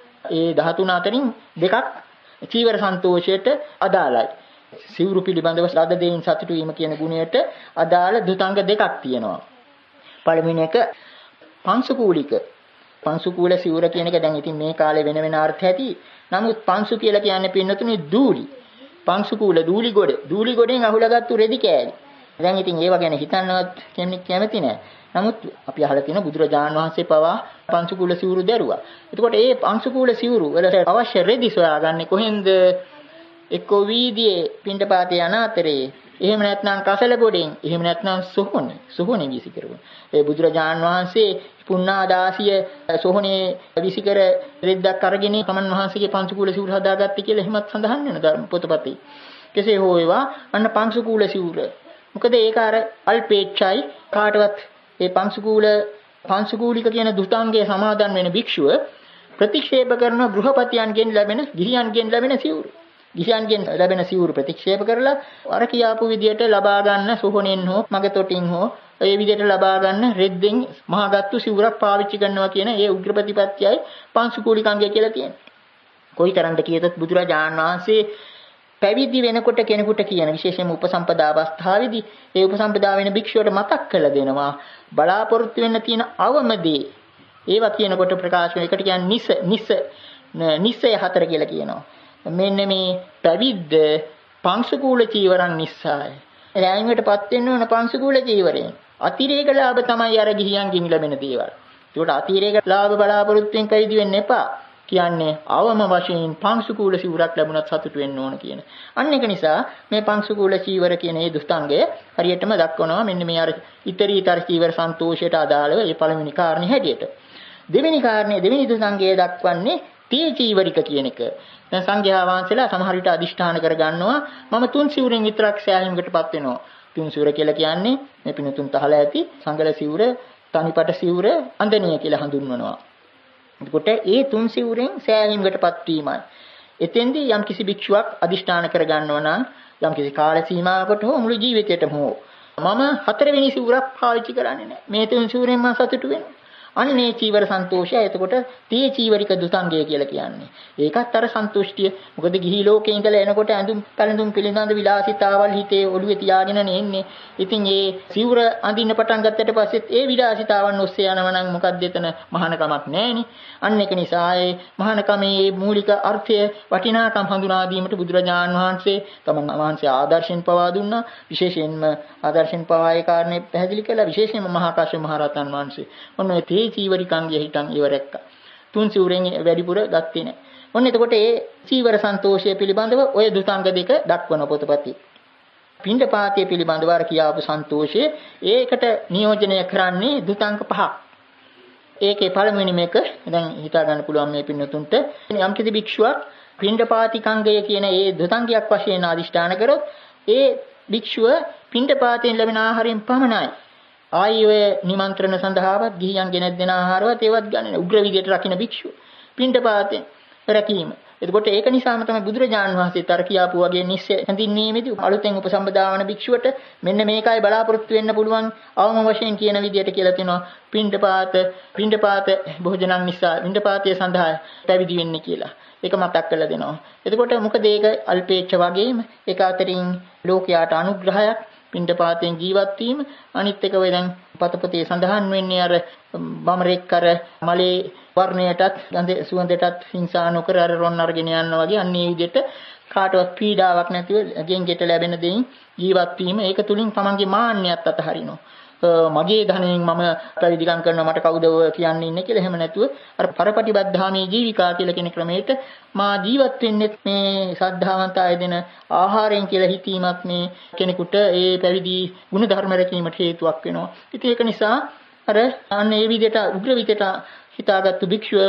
ඒ ධාතුන අතරින් දෙකක් චීවර සන්තෝෂයට අදාළයි. සිවුරු පිළිබඳව ලද දෙයින් සතුටු වීම කියන ගුණයට අදාළ ධුතංග දෙකක් තියෙනවා. පළවෙනි එක පංසුකූලික. පංසුකූල සිවුර කියන එක දැන් ඉතින් මේ කාලේ වෙන වෙන අර්ථ ඇති. නමුත් පංසු කියලා කියන්නේ පින්නතුනේ දූලි. පංසුකූල දූලි ගොඩ. දූලි ගොඩෙන් අහුලාගත්තු රෙදි කෑලි. දැන් ඉතින් ඒව ගැන හිතන්නවත් කෙනෙක් කැමති නැහැ. නමුත් අපි අහලා තියෙන බුදුරජාණන් වහන්සේ පවා පංසුකූල සිවුරු දැරුවා. එතකොට මේ පංසුකූල සිවුරු වලට අවශ්‍ය රෙදි සොයාගන්නේ කොහෙන්ද? එක්කෝ වීදියේ පිණ්ඩපාතේ යන අතරේ, එහෙම නැත්නම් කසල ගොඩෙන්, එහෙම නැත්නම් සොහොනේ. සොහොනේ විසි කරගන්න. ඒ බුදුරජාණන් වහන්සේ පුණ්ණාදාසිය සොහොනේ විසි කර රෙද්දක් අරගෙන තමන් වහන්සේගේ පංසුකූල සිවුරු හදාගත්තේ කියලා එහෙමත් සඳහන් වෙන ධර්ම පොතපතේ. කෙසේ හෝ ඒවා අන්න පංසුකූල සිවුර. මොකද ඒක අර අල්පේච්ඡයි කාටවත් ඒ පංසුකූල පංසුකූලික කියන දුතාංගයේ සමාදන් වෙන භික්ෂුව ප්‍රතික්ෂේප කරන ගෘහපතියන්ගෙන් ලැබෙන ගිහියන්ගෙන් ලැබෙන සිවුරු. ගිහියන්ගෙන් ලැබෙන සිවුරු ප්‍රතික්ෂේප කරලා අර කියාපු විදියට ලබා ගන්න සොහොනෙන් හෝ මගතොටින් හෝ ඒ විදියට ලබා ගන්න රෙද්දෙන් මහාගත්තු සිවුරක් පාවිච්චි කරනවා කියන ඒ උග්‍ර ප්‍රතිපත්තියයි පංසුකූලිකංගය කියලා තියෙනවා. කොයිතරම්ද කියතත් බුදුරජාණන් වහන්සේ පැවිදි වෙනකොට කෙනෙකුට කියන විශේෂයෙන්ම උපසම්පදා අවස්ථාවේදී ඒ උපසම්පදා වෙන භික්ෂුවට මතක් කරලා දෙනවා බලාපොරොත්තු වෙන්න තියෙන අවමදී ඒවා කියනකොට ප්‍රකාශ වෙන එකට කියන්නේ නිස නිස නිසය හතර කියලා කියනවා. මෙන්න මේ පැවිද්ද පංසුකූල චීවරන් නිස්සාය. රැයිමකටපත් වෙන්න ඕන පංසුකූල චීවරයෙන්. අතිරේක ලාභ තමයි අර ගිහියන්ගෙන් ලැබෙන දේවල්. ඒකට අතිරේක ලාභ බලාපොරොත්තුෙන් පැවිදි වෙන්න එපා. කියන්නේ අවම වශයෙන් පංසුකූල සිවුරක් ලැබුණත් සතුටු වෙන්න ඕන කියන. අන්න ඒක නිසා මේ පංසුකූල චීවර කියන මේ දුස්තංගය හරියටම දක්වනවා මෙන්න මේ අර ඉතරීතර චීවර සන්තෝෂයට අදාළව මේ පළවෙනි කාරණේ හැටියට. දෙවෙනි කාරණේ දෙවෙනි දුස්තංගය දක්වන්නේ තේ චීවරික කියන එක. දැන් සංඝයා වහන්සේලා සමහර විට අදිෂ්ඨාන කර ගන්නවා මම තුන් සිවුරෙන් විතරක් සෑහීමකටපත් වෙනවා. තුන් සිවුර කියලා කියන්නේ මේ පිනුතුන් තහල ඇති සංගල සිවුර, තනිපට සිවුර, අන්දනිය කියලා හඳුන්වනවා. එතකොට ඒ තුන් සිවුරෙන් සෑහීමකටපත් වීමයි. එතෙන්දී යම් කිසි භික්ෂුවක් අදිෂ්ඨාන කර ගන්නවා නම් යම් කිසි කාල සීමාවකට හෝ මුළු ජීවිතේටම හෝ මම හතරවෙනි සිවුරක් පාවිච්චි කරන්නේ නැහැ. මේ තුන් සිවුරෙන් මම සතුටු වෙනවා. අන්නේ චීවර සන්තෝෂය. එතකොට තේ චීවරික දුතංගය කියලා කියන්නේ. ඒකත් අර සන්තුෂ්ටිය. මොකද ගිහි ලෝකේ ඉඳලා එනකොට ඇඳුම් පැළඳුම් පිළිඳඳ විලාසිතාවල් හිතේ ඔළුවේ තියාගෙන නෙන්නේ. ඉතින් ඒ සිවුර අඳින්න පටන් ගත්තට පස්සෙත් ඒ විලාසිතාවන් ඔස්සේ යනවා නම් මොකක්ද එතන මහානකමක් නැහෙනි. අන්න ඒක නිසා ඒ මහානකමේ මූලික අර්ථය වටිනාකම් හඳුනා දීමට බුදුරජාන් වහන්සේ තමන් වහන්සේ ආදර්ශෙන් පවා දුන්නා. විශේෂයෙන්ම ආදර්ශෙන් පවා ඒ කාරණේ පැහැදිලි කළා. විශේෂයෙන්ම මහා කාශ්‍යප මහ රහතන් වහන්සේ. ඔන්න ඒ තේ චීවරිකංගය හිටන් ඉවරක්ක. තුන් සිවුරෙන් වැඩිපුර ගත්තේ නැහැ. ඔන්න එතකොට ඒ චීවර සන්තෝෂය පිළිබඳව ඔය දුතාංග දෙක දක්වන පොතපතේ. පිණ්ඩපාතය පිළිබඳව අර කියාපු සන්තෝෂය ඒකට නියෝජනය කරන්නේ දුතාංග පහක්. ඒකේ පළවෙනි මේක දැන් හිතා ගන්න පුළුවන් මේ පින්නතුන්ට යම් කිසි භික්ෂුවක් පිණ්ඩපාතිකංගය කියන ඒ දුතාංගයක් වශයෙන් අදිෂ්ඨාන කරොත් ඒ භික්ෂුව පිණ්ඩපාතයෙන් ලැබෙන ආහාරයෙන් පමණයි ආයෝය නිමන්ත්‍රණ සඳහාවත් ගිහියන් ගෙනත් දෙන ආහාරවත් ඒවත් ගන්න උග්‍ර විදියට රකින්න භික්ෂුව පිණ්ඩපාතයෙන් රැකීම. එතකොට ඒක නිසාම තමයි බුදුරජාණන් වහන්සේ තර කියාපු වගේ නිශ්චය හැඳින්වීමේදී අලුතෙන් උපසම්පදා වන භික්ෂුවට මෙන්න මේකයි බලාපොරොත්තු වෙන්න පුළුවන් අවම වශයෙන් කියන විදියට කියලා තියෙනවා පිණ්ඩපාත පිණ්ඩපාත භෝජනං නිසා පිණ්ඩපාතය සඳහා පැවිදි වෙන්නේ කියලා. ඒක මතක් කරලා දෙනවා. එතකොට මොකද ඒක අල්පේච්ඡ වගේම ඒක අතරින් ලෝකයාට අනුග්‍රහයක් පිණ්ඩපාතයෙන් ජීවත් වීම අනිත් එක වෙ දැන් පතපතේ සඳහන් වෙන්නේ අර බමරෙක් කර මලේ වර්ණයටත් ගඳ සුවඳටත් හිංසා නොකර අර රොන් අරගෙන යනවා වගේ අන්නේ විදිහට කාටවත් පීඩාවක් නැතිව ගෙන්ගෙට ලැබෙන දෙයින් ජීවත් වීම ඒක තුලින් තමන්ගේ මාන්නයත් අතහරිනවා. මගේ ධනයෙන් මම පැවිදිකම් කරනවා මට කවුද කියන්නේ ඉන්නේ කියලා එහෙම නැතුව අර පරපටිබද්ධාමී ජීවිකා කියලා කියන ක්‍රමයට මා ජීවත් වෙන්නේ මේ සද්ධාවන්ත අය දෙන ආහාරයෙන් කියලා හිතීමත් මේ කෙනෙකුට ඒ පැවිදි ගුණ ධර්ම රැකීමට හේතුවක් වෙනවා. ඉතින් ඒක නිසා අර අන්න ඒ විදිහට උග්‍ර විදිහට හිතාගත්තු භික්ෂුව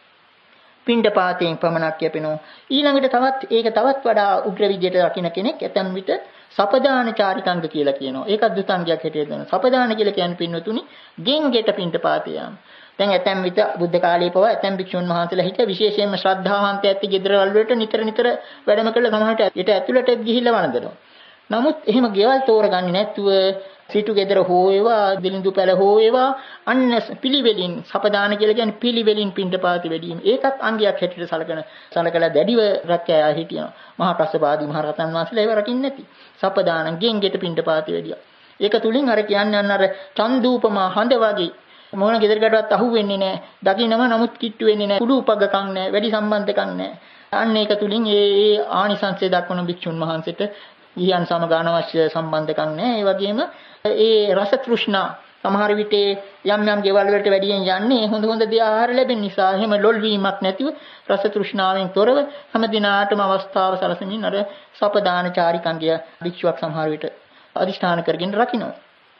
පිණ්ඩපාතයෙන් පමණක් යැපෙනවා. ඊළඟට තවත් ඒක තවත් වඩා උග්‍ර විදිහට රකින්න කෙනෙක් ඇතැම් විට සපදාන චාරිකංග කියලා කියනවා. ඒකත් දුතාංගයක් හැටියට දෙනවා. සපදාන කියලා කියන්නේ පින්නතුනි ගෙන්ගෙට පිණ්ඩපාතය යාම. දැන් ඇතැම් විට බුද්ධ කාලයේ පවා ඇතැම් භික්ෂුන් වහන්සේලා හිට විශේෂයෙන්ම ශ්‍රද්ධාවන්ත ඇති ගෙදරවල වලට නිතර නිතර වැඩම කළ සමහරට ඊට ඇතුළට ගිහිල්ලා වන්දනවා. නමුත් එහෙම ගෙවල් තෝරගන්නේ නැතුව සිටු ගෙදර හෝ ඒවා දිලිඳු පැල හෝ ඒවා අන්න පිළිවෙලින් සපදාන කියලා කියන්නේ පිළිවෙලින් පිණ්ඩපාති වැඩිම. ඒකත් අංගයක් හැටියට සලකන සලකලා දැඩිව රැකෑ හිටියනවා. මහා කස්සප ආදී මහ රහතන් වහන්සේලා ඒව රකින්නේ නැති. සපදාන ගෙන්ගෙට පිණ්ඩපාති වැඩියා. ඒක තුලින් අර කියන්නේ අන්න අර චන්දූපමා හඳ වගේ මොන ගෙදරකටවත් අහු වෙන්නේ නැහැ. දකින්නම නමුත් කිට්ටු වෙන්නේ නැහැ. කුඩු උපගකම් නැහැ. වැඩි සම්බන්ධකම් නැහැ. අන්න ඒක තුලින් ඒ ඒ ආනිසංසය දක්වන භික්ෂුන් වහන්සේට ඊයන් සමග අනවශ්‍ය සම්බන්ධකම් නැහැ. ඒ වගේම ඒ රස තෘෂ්ණා සමහර විට යම් යම් ගෙවල් වලට වැඩියෙන් යන්නේ හොඳ හොඳ දේ ආහාර ලැබෙන නිසා එහෙම ලොල් වීමක් නැතිව රස තෘෂ්ණාවෙන් තොරව හැම දිනාටම අවස්ථාව සලසමින් අර සපදාන චාරිකංගය භික්ෂුවක් සමහර විට අදිෂ්ඨාන කරගෙන රකින්නවා.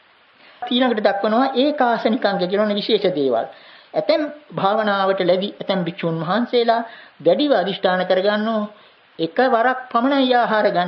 ඊළඟට දක්වනවා ඒකාසනිකංග කියන විශේෂ දේවල්. ඇතැම් භාවනාවට ලැබි ඇතැම් භික්ෂුන් වහන්සේලා දැඩිව අදිෂ්ඨාන කරගන්නෝ එකවරක් පමණයි ආහාර ගන්නේ.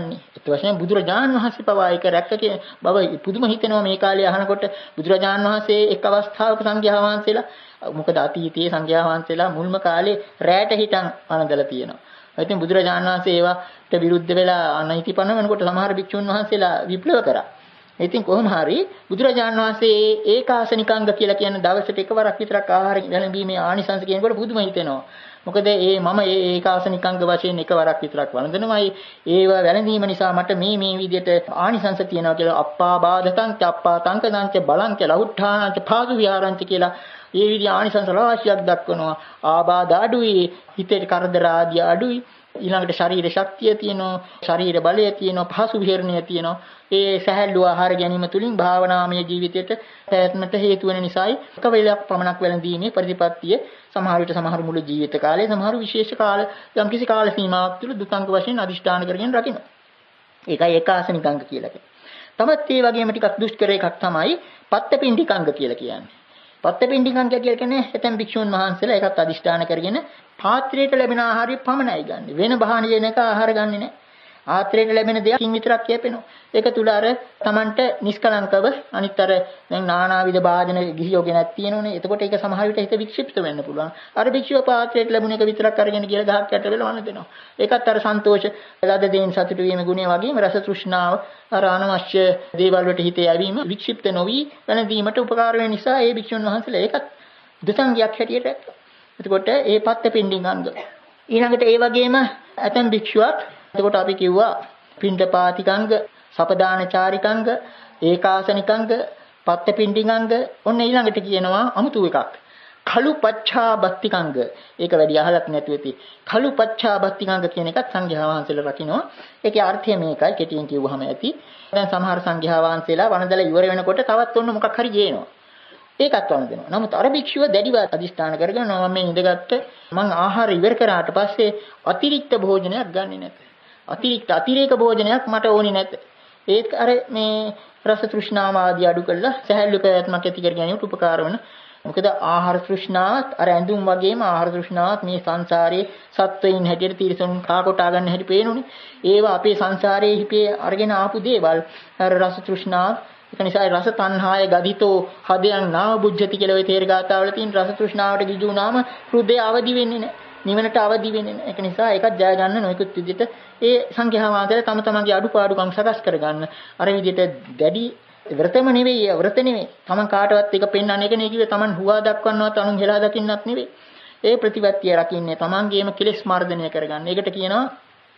වශයෙන් බුදුරජාණන් වහන්සේ පවා ඒක රැක්ක කියන බව පුදුම හිතෙනවා මේ කාලේ අහනකොට. බුදුරජාණන් වහන්සේ එක් අවස්ථාවක සංඝයා වහන්සේලා මොකද අතීතයේ සංඝයා වහන්සේලා මුල්ම කාලේ රැට හිටන් අනදලා තියෙනවා. ඉතින් බුදුරජාණන් වහන්සේ ඒවට විරුද්ධ වෙලා අනයිති පනවනකොට සමහර භික්ෂුන් වහන්සේලා විප්ලව කරා. ඉතින් කොහොම හරි බුදුරජාණන් වහන්සේ ඒකාසනිකංග කියලා කියන දවසට එකවරක් විතරක් ආහාර ගැනීමේ ආනිසංස කියනකොට පුදුම හිතෙනවා. මොකද ඒ මම ඒ ඒකාසනිකංග වශයෙන් එකවරක් විතරක් වළඳනවායි ඒව වැළඳීම නිසා මට මේ මේ විදිහට ආනිසංස තියෙනවා කියලා අප්පා බාධතං චප්පා තංකදං ච බලං ච ලෞඨානං ච පාදු විහාරං ච කියලා ඒ විදිහ ආනිසංස රාශියක් දක්වනවා. ආබාධ අඩුයි, හිතේ කරදර ආදී අඩුයි, ඊළඟට ශරීර ශක්තිය තියෙනවා, ශරීර බලය තියෙනවා, පහසු විහරණය තියෙනවා. ඒ සහැල්ලු ආහාර ගැනීම තුලින් භාවනාමය ජීවිතයට පැවැත්මට හේතු වෙන නිසායි එක වේලක් පමණක් වැළඳීමේ ප්‍රතිපත්තිය සමහර විට සමහර මුළු ජීවිත කාලේ සමහර විශේෂ කාල යම්කිසි කාල සීමාවක් තුළ දුතාංග වශයෙන් අදිෂ්ඨාන කරගෙන රකින්න. ඒකයි ඒකාසනිකංග කියලා කියන්නේ. තමත් ඒ වගේම ටිකක් දුෂ්කර එකක් තමයි පත්තපිණ්ඩිකංග කියලා කියන්නේ. පත්තපිණ්ඩිකංග කියලා කියන්නේ එතෙන් භික්ෂුන් වහන්සේලා ඒකත් අදිෂ්ඨාන කරගෙන පාත්‍රයට ලැබෙන ආහාරය පමණයි ගන්න. වෙන බාහනයක ආහාර ගන්නෙ නැහැ. ආත්‍රයට ලැබෙන දෙයකින් විතරක් කියපෙනවා. ඒක තුල අර Tamanට නිෂ්කලංකව අනිත් අර දැන් නානාවිද භාජන ගිහියෝගෙනක් තියෙනෝනේ. එතකොට ඒක සමහර විට හිත වික්ෂිප්ත වෙන්න පුළුවන්. අර භික්ෂුව පාත්‍රයට ලැබුණ එක විතරක් අරගෙන කියලා ගහක් යට වෙලා වන්න දෙනවා. ඒකත් අර සන්තෝෂ ලද දෙයින් සතුටු වීම ගුණය වගේම රස තෘෂ්ණාව අර අනවශ්‍ය දේවල් වලට හිතේ යැවීම වික්ෂිප්ත නොවි වෙනදීමට උපකාර වෙන නිසා ඒ භික්ෂුන් වහන්සේලා ඒකත් දුසංගයක් හැටියට රැක්කා. එතකොට ඒ පත්ත පින්ඩිංගංග ඊළඟට ඒ වගේම ඇතම් භික්ෂුවක් එතකොට අපි කිව්වා පිණ්ඩපාතිකංග, සපදානචාරිකංග, ඒකාසනිකංග, පත්තපිණ්ඩිකංග. ඔන්න ඊළඟට කියනවා අමුතු එකක්. කලු පච්චාබත්තිකංග. ඒක වැඩි අහලක් නැතුව ඇති. කලු පච්චාබත්තිකංග කියන එකත් සංඝයා වහන්සේලා රකින්නවා. ඒකේ අර්ථය මේකයි කෙටියෙන් කිව්වහම ඇති. දැන් සමහර සංඝයා වහන්සේලා වනදලා ඉවර වෙනකොට තවත් ඔන්න මොකක් හරි ගේනවා. ඒකත් වළඳනවා. නමුත් අර භික්ෂුව දැඩිව අදිෂ්ඨාන කරගෙන මම මේ ඉඳගත්ත මං ආහාර ඉවර කරාට පස්සේ අතිරික්ත භෝජනයක් ගන්නෙ නැත. අතිරික්ත අතිරේක භෝජනයක් මට ඕනේ නැත. ඒත් අර මේ රස තෘෂ්ණාව ආදී අඩු කළා සහැල්ලු පැවැත්මක් ඇති කර ගැනීමට උපකාර වෙන. මොකද ආහාර තෘෂ්ණාවත් අර ඇඳුම් වගේම ආහාර තෘෂ්ණාවත් මේ සංසාරයේ සත්වයින් හැටියට තිරසනුන් කා කොටා ගන්න හැටි පේනුනේ. ඒවා අපේ සංසාරයේ හිපේ අරගෙන ආපු දේවල්. අර රස තෘෂ්ණාව ඒක නිසා රස තණ්හාය ගදිතෝ හදයන් නාව බුද්ධති කියලා ওই තේර ගාතාවල තියෙන රස තෘෂ්ණාවට ගිජු නාම හෘදය අවදි වෙන්නේ නැහැ. නිවනට අවදි වෙන්නේ නැහැ. ඒක නිසා ඒකත් ජය ගන්න නොයෙකුත් විදිහට ඒ සංඝයා වහන්සේලා තම තමන්ගේ අඩුපාඩුකම් සකස් කරගන්න. අර විදිහට දැඩි වෘතම නෙවෙයි, වෘත නෙවෙයි. තමන් කාටවත් ඒක පෙන්වන්න එක නේ කිව්වේ. තමන් හුවා දක්වන්නවත් අනුන් හෙලා දකින්නත් නෙවෙයි. ඒ ප්‍රතිපත්තිය රකින්නේ තමන්ගේම කෙලෙස් මාර්ධනය කරගන්න. ඒකට කියනවා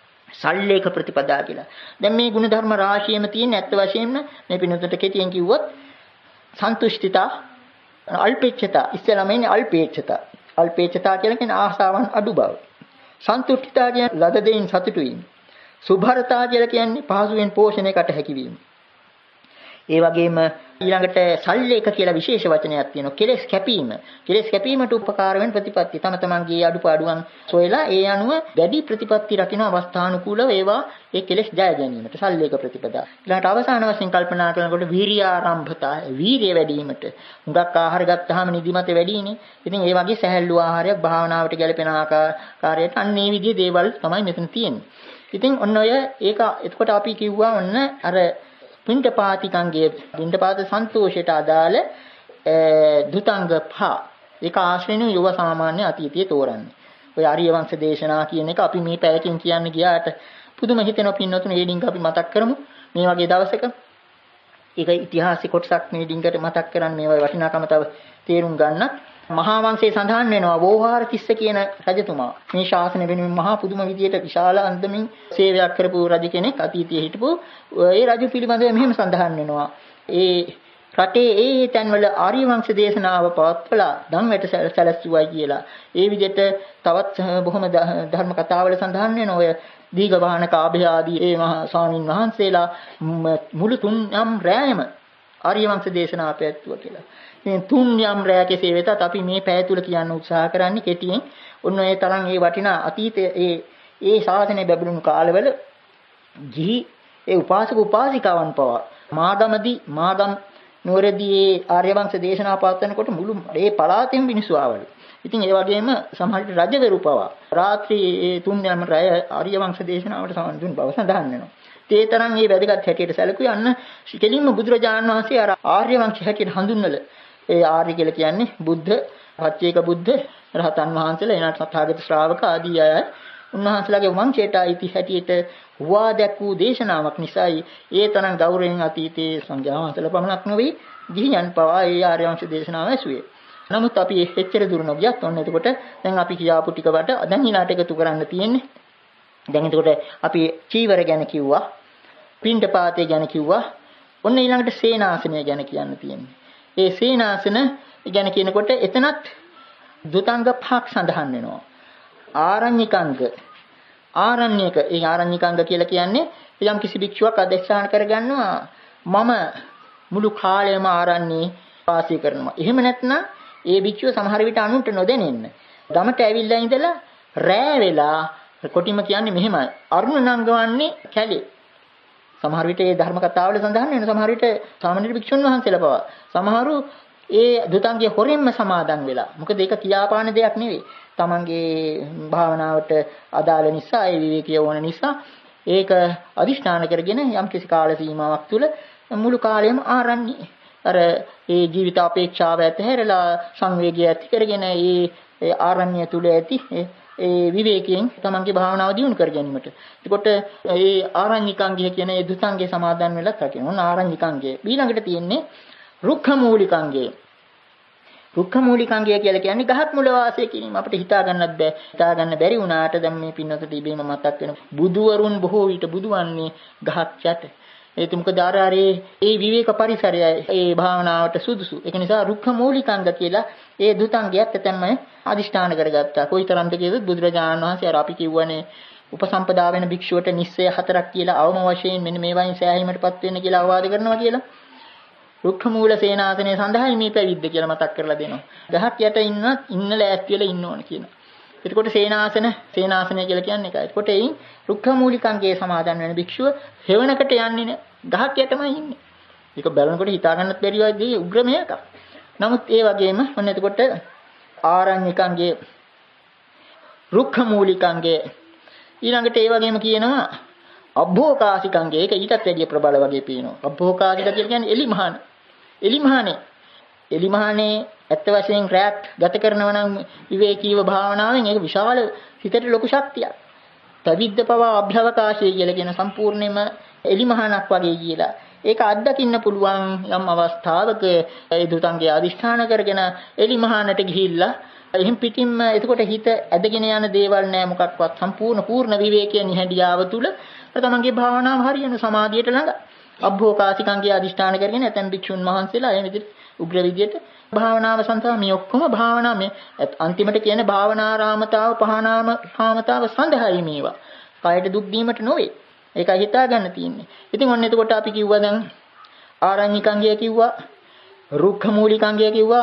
සල්ලේක ප්‍රතිපදා කියලා. දැන් මේ ගුණධර්ම රාශියෙම තියෙන ඇත්ත වශයෙන්ම මේ පිනතට කෙටියෙන් කිව්වොත් සන්තුෂ්ඨිතා, අල්පේච්ඡතා, ඉස්සෙල්ලාම ඉන්නේ අල්පේච්ඡතා. අල්පේච්ඡතා කියලා කියන්නේ ආසාවන් අඩු බව. සන්තුෂ්ඨිතා කියන්නේ ලද දෙයින් සතුටු වීම. සුභරතා කියලා කියන්නේ පහසුවෙන් පෝෂණයකට හැකියවීම. ඒ වගේම ඊළඟට සල්ලේක කියලා විශේෂ වචනයක් තියෙනවා. කෙලෙස් කැපීම. කෙලෙස් කැපීමට උපකාර වෙන ප්‍රතිපත්ති. තම තමන්ගේ අඩුපාඩුවන් සොයලා ඒ අනුව වැඩි ප්‍රතිපත්ති රකින්න අවස්ථානුකූලව ඒවා ඒ කෙලෙස් ජය ගැනීමට සල්ලේක ප්‍රතිපදා. ඊළඟට අවසාන වශයෙන් කල්පනා කරනකොට වීර්ය ආරම්භතා. වීර්ය වැඩි වීමට. හුඟක් ආහාර ගත්තාම නිදිමත වැඩිනේ. ඉතින් ඒ වගේ සැහැල්ලු ආහාරයක් භාවනාවට ගැලපෙන ආකාරයට අන්න ඒ විදිහේ දේවල් තමයි මෙතන තියෙන්නේ. ඉතින් ඔන්න ඔය ඒක එතකොට අපි කිව්වා ඔන්න අර පිණ්ඩපාතිකංගයේ පිණ්ඩපාත සන්තෝෂයට අදාළ දුතංග පහ ඒක ආශ්‍රේණු යෝව සාමාන්‍ය අතීතයේ තෝරන්නේ. ඔය ආර්ය වංශ දේශනා කියන එක අපි මේ පැයකින් කියන්න ගියාට පුදුම හිතෙනවා පින්නතුනේ. ඒ ඩිංග අපි මතක් කරමු මේ වගේ දවසක. ඒක ඉතිහාසික කොටසක් මේ ඩිංගට මතක් කරන් මේවා වටිනාකම තව තේරුම් ගන්න. මහා වංශයේ සඳහන් වෙනවා වෝහාර තිස්ස කියන රජතුමා. මේ ශාසනය වෙනුවෙන් මහා පුදුම විදියට විශාල අන්දමින් සේවයක් කරපු රජ කෙනෙක් අතීතයේ හිටපු. ඒ රජු පිළිබඳව මෙහෙම සඳහන් වෙනවා. ඒ රටේ ඒ තැන්වල ආර්ය වංශ දේශනාව පවත්වලා ධම්මයට සැලැස්සුවයි කියලා. ඒ විදිහට තවත් බොහොම ධර්ම කතාවල සඳහන් වෙන ඔය දීඝවාහන කාභය ආදී ඒ මහා ස්වාමින් වහන්සේලා මුළු තුන් යම් රැයම ආර්ය වංශ දේශනාව පැවැත්වුවා කියලා. ඉතින් තුන් යම් රැය කෙසේ වෙතත් අපි මේ පැය තුල කියන්න උත්සාහ කරන්නේ කෙටියෙන්. ඔන්න ඒ තරම් ඒ වටිනා අතීතයේ ඒ ඒ ශාසනය බැබළුණු කාලවල ගිහි ඒ උපාසක උපාසිකාවන් පවා මාගමදී මාගම් නුවරදී ඒ ආර්ය වංශ දේශනා පවත්වනකොට මුළු ඒ පළාතෙම මිනිස්සු ආවලු. ඉතින් ඒ වගේම සමහර විට රජවරු පවා රාත්‍රී ඒ තුන් යම් රැය ආර්ය වංශ දේශනාවට සම්බන්ධ වුණ බව සඳහන් වෙනවා. ඒ තරම් මේ වැදගත් හැටියට සැලකුවේ අන්න කෙලින්ම බුදුරජාණන් වහන්සේ අර ආර්ය වංශ හැටියට හඳුන්වල. ඒ ආර්ය කියලා කියන්නේ බුද්ධ, පච්චේක බුද්ධ, රහතන් වහන්සේලා, එනට තථාගත ශ්‍රාවක ආදී අය. උන්වහන්සේලාගේ වංශයට අයිති හැටියට හුවා දැක්වූ දේශනාවක් නිසායි ඒ තරම් ගෞරවයෙන් අතීතයේ සංඝයා වහන්සේලා පමණක් නෙවෙයි ගිහියන් පවා ඒ ආර්ය වංශ දේශනාව ඇසුවේ. නමුත් අපි එච්චර දුර නොගියත් ඔන්න එතකොට දැන් අපි කියාපු ටික වට දැන් ඊළාට එකතු කරන්න තියෙන්නේ. දැන් එතකොට අපි චීවර ගැන කිව්වා, පිණ්ඩපාතය ගැන කිව්වා. ඔන්න ඊළඟට සේනාසනය ගැන කියන්න තියෙන්නේ. ඒ සේනාසන ගැන කියනකොට එතනත් දුතංග පහක් සඳහන් වෙනවා. ආරණ්‍යකංග, ආරණ්‍යක. ඒ ආරණ්‍යකංග කියලා කියන්නේ යම් කිසි භික්ෂුවක් අධ්‍යක්ෂාන කරගන්නවා මම මුළු කාලයම ආරණ්‍යයේ වාසය කරනවා. එහෙම නැත්නම් ඒ භික්ෂුව සමහර විට අනුන්ට නොදැනෙන්න ගමට ඇවිල්ලා ඉඳලා රෑ වෙලා කොටිම කියන්නේ මෙහෙමයි. අරුණ නංගවන්නේ කැලේ. සමහර විට මේ ධර්ම කතාවල සඳහන් වෙන සමහර විට සාමාන්‍ය භික්ෂුන් වහන්සේලා පවා සමහරු ඒ දුතංගයේ හොරෙන්ම සමාදන් වෙලා. මොකද ඒක කියාපාන දෙයක් නෙවෙයි. තමන්ගේ භාවනාවට අදාළ නිසා, ඒ විවේකීය වුණ නිසා ඒක අදිෂ්ඨාන කරගෙන යම් කිසි කාල සීමාවක් තුළ මුළු කාලයම ආරණ්‍ය අර ඒ ජීවිත අපේක්ෂාව ඇතහැරලා සංවේගය ඇති කරගෙන ඒ ආරණ්‍ය තුල ඇති ඒ විවේකයෙන් තමන්ගේ භාවනාව දියුණු කර ගැනීමට. එතකොට ඒ ආරණ්‍යකංගය කියන ඒ දුතංගේ සමාදන් වෙලා රකින්න. ඕන ආරණ්‍යකංගය. ඊළඟට තියෙන්නේ රුක්ඛමූලිකංගය. රුක්ඛමූලිකංගය කියලා කියන්නේ ගහක් මුල වාසය කිරීම. අපිට හිතා ගන්නත් බෑ. හිතා ගන්න බැරි වුණාට දැන් මේ පින්නකට ඉබේම මතක් වෙන බුදුවරුන් බොහෝ විට බුදුවන්නේ ගහක් යට. ඒක මොකද ආරාරේ ඒ විවේක පරිසරය ඒ භාවනාවට සුදුසු. ඒක නිසා රුක්ඛ මූලිකාංග කියලා ඒ දුතංගයත් එතනම අදිෂ්ඨාන කරගත්තා. කොයිතරම්ද කියද බුදුරජාණන් වහන්සේ අර අපි කිව්වනේ උපසම්පදා වෙන භික්ෂුවට නිස්සය හතරක් කියලා අවම වශයෙන් මෙන්න මේ වයින් සෑහීමටපත් වෙන්න කියලා අවවාද කරනවා කියලා. රුක්ඛ මූල සේනාසනයේ සඳහායි මේ පැවිද්ද කියලා මතක් කරලා දෙනවා. ගහක් යට ඉන්නත් ඉන්න ලෑස්ති වෙලා ඉන්න ඕන කියනවා. එතකොට සේනාසන සේනාසනය කියලා කියන්නේ ඒකයි. එතකොට එයින් රුක්ඛ මූලිකංගයේ සමාදන් වෙන භික්ෂුව හේවණකට යන්නේ නෑ. ගහක් යටමයි ඉන්නේ. ඒක බලනකොට හිතා ගන්නත් බැරි වගේ උග්‍රම එකක්. නමුත් ඒ වගේම ඔන්න එතකොට ආරණ්‍යකංගයේ රුක්ඛ මූලිකංගයේ ඊළඟට ඒ වගේම කියනවා අභෝකාසිකංගයේ. ඒක ඊටත් වැඩිය ප්‍රබල වගේ පේනවා. අභෝකාසික කියලා කියන්නේ එලිමහන. එලිමහනේ එලිමහනේ ඇත්ත වශයෙන් රැත් ගත කරනවා නම් විවේකීව භාවනාවෙන් ඒක විශාල හිතට ලොකු ශක්තියක්. තවිද්ද පවා අභ්‍යවකාශය කියලා කියන සම්පූර්ණයෙන්ම එලිමහනක් වගේ කියලා. ඒක අත්දකින්න පුළුවන් යම් අවස්ථාවක ඒ දුතංගේ අදිෂ්ඨාන කරගෙන එලිමහනට ගිහිල්ලා එහෙන් පිටින්ම එතකොට හිත ඇදගෙන යන දේවල් නෑ මොකක්වත් සම්පූර්ණ පූර්ණ විවේකයේ නිහඬියාව තුල තමන්ගේ භාවනාව හරියන සමාධියට ළඟ අභෝකාසිකංගේ අදිෂ්ඨාන කරගෙන ඇතැම් භික්ෂුන් වහන්සේලා එහෙම විදිහට උග්‍ර විදියට භාවනාව සඳහා මේ ඔක්කොම භාවනා මේ අන්තිමට කියන භාවනාරාමතාව පහනාම කාමතාව සඳහායි මේවා. කායට දුක් දීමට නොවේ. ඒකයි හිතා ගන්න තියෙන්නේ. ඉතින් ඔන්න එතකොට අපි කිව්වා දැන් ආරණ්‍යකංගය කිව්වා, රුක්ඛ මූලිකංගය කිව්වා,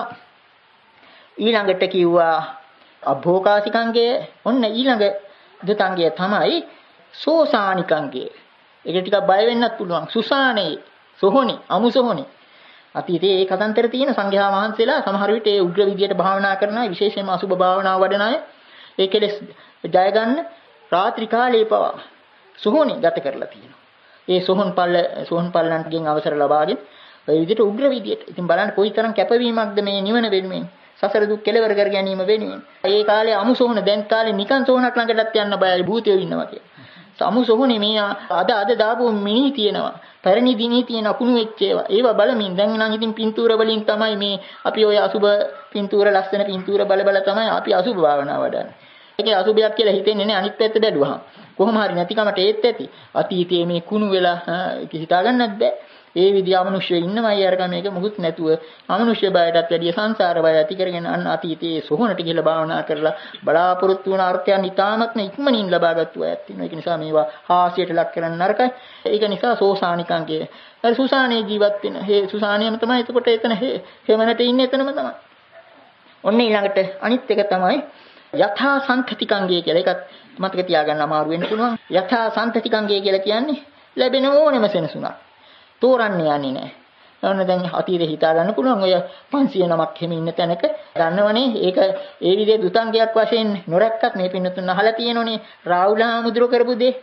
ඊළඟට කිව්වා අභෝකාසිකංගය. ඔන්න ඊළඟ දුතංගය තමයි සෝසානිකංගය. ඒක ටිකක් බය වෙන්නත් පුළුවන්. සුසානේ, සොහොනේ, අමුසොහොනේ. අතීතයේ ඒ කතන්තර තියෙන සංඝයා වහන්සේලා සමහර විට ඒ උග්‍ර විදියට භාවනා කරන අය විශේෂයෙන්ම අසුභ භාවනාව වඩන අය ඒ කෙලෙස් ජය ගන්න රාත්‍රී කාලයේ පවා සොහොනේ ගත කරලා තියෙනවා. ඒ සොහොන් පල්ල සොහොන් පල්ලන්ගෙන් අවසර ලබාගෙන ඒ විදියට උග්‍ර විදියට. ඉතින් බලන්න කොයිතරම් කැපවීමක්ද මේ නිවන වෙනුවෙන්. සසර දුක් කෙලවර කර ගැනීම වෙනුවෙන්. ඒ කාලේ අමුසොහන දැන් කාලේ නිකන් සොහනක් ළඟටත් යන්න බයයි භූතයෝ ඉන්නවා කියලා. අමුසොහනේ මේ අද අද දාපු මිනි තියෙනවා. පැරණි දිනේ තියෙන අකුණු වෙච්ච ඒවා. ඒවා බලමින් දැන් නම් ඉතින් පින්තූර වලින් තමයි මේ අපි ඔය අසුබ පින්තූර ලස්සන පින්තූර බල බල තමයි අපි අසුබ භාවනාව වඩන්නේ. ඒකේ අසුබයක් කියලා හිතෙන්නේ නැහැ අනිත් පැත්ත බැලුවහම. කොහොම හරි නැතිකමට ඒත් ඇති. අතීතයේ මේ කුණු වෙලා හිතා ගන්නත් බෑ. ඒ විදිහ අමනුෂ්‍ය ඉන්නමයි අරගම මේක මුකුත් නැතුව අමනුෂ්‍ය බයටත් වැඩිය සංසාර බය ඇති කරගෙන අන්න අතීතයේ සොහොනට ගිහලා භාවනා කරලා බලාපොරොත්තු වුණ අර්ථයන් ඉතාමත්ම ඉක්මනින් ලබාගත්තු අයත් ඉන්නවා. ඒක නිසා මේවා හාස්‍යයට ලක් කරන්න නරකයි. ඒක නිසා සෝසානිකංගය. හරි සුසානේ ජීවත් වෙන. හේ සුසානියම තමයි එතකොට එතන හේමනට ඉන්නේ එතනම තමයි. ඔන්න ඊළඟට අනිත් එක තමයි යථා සන්තතිකංගය කියලා. ඒකත් මතක තියාගන්න අමාරු වෙන්න පුළුවන්. යථා සන්තතිකංගය කියලා කියන්නේ ලැබෙන ඕනෙම සෙනසුනක්. තෝරන්නේ යන්නේ නැහැ. ඔන්න දැන් අතීතේ හිතා ගන්න පුළුවන් ඔය පන්සිය නමක් හැම ඉන්න තැනක ගන්නවනේ. ඒක ඒ විදිහේ දුතංගයක් වශයෙන් නොරැක්කත් මේ පින්නතුන් අහලා තියෙනෝනේ රාහුල හාමුදුරුවෝ කරපු දේ.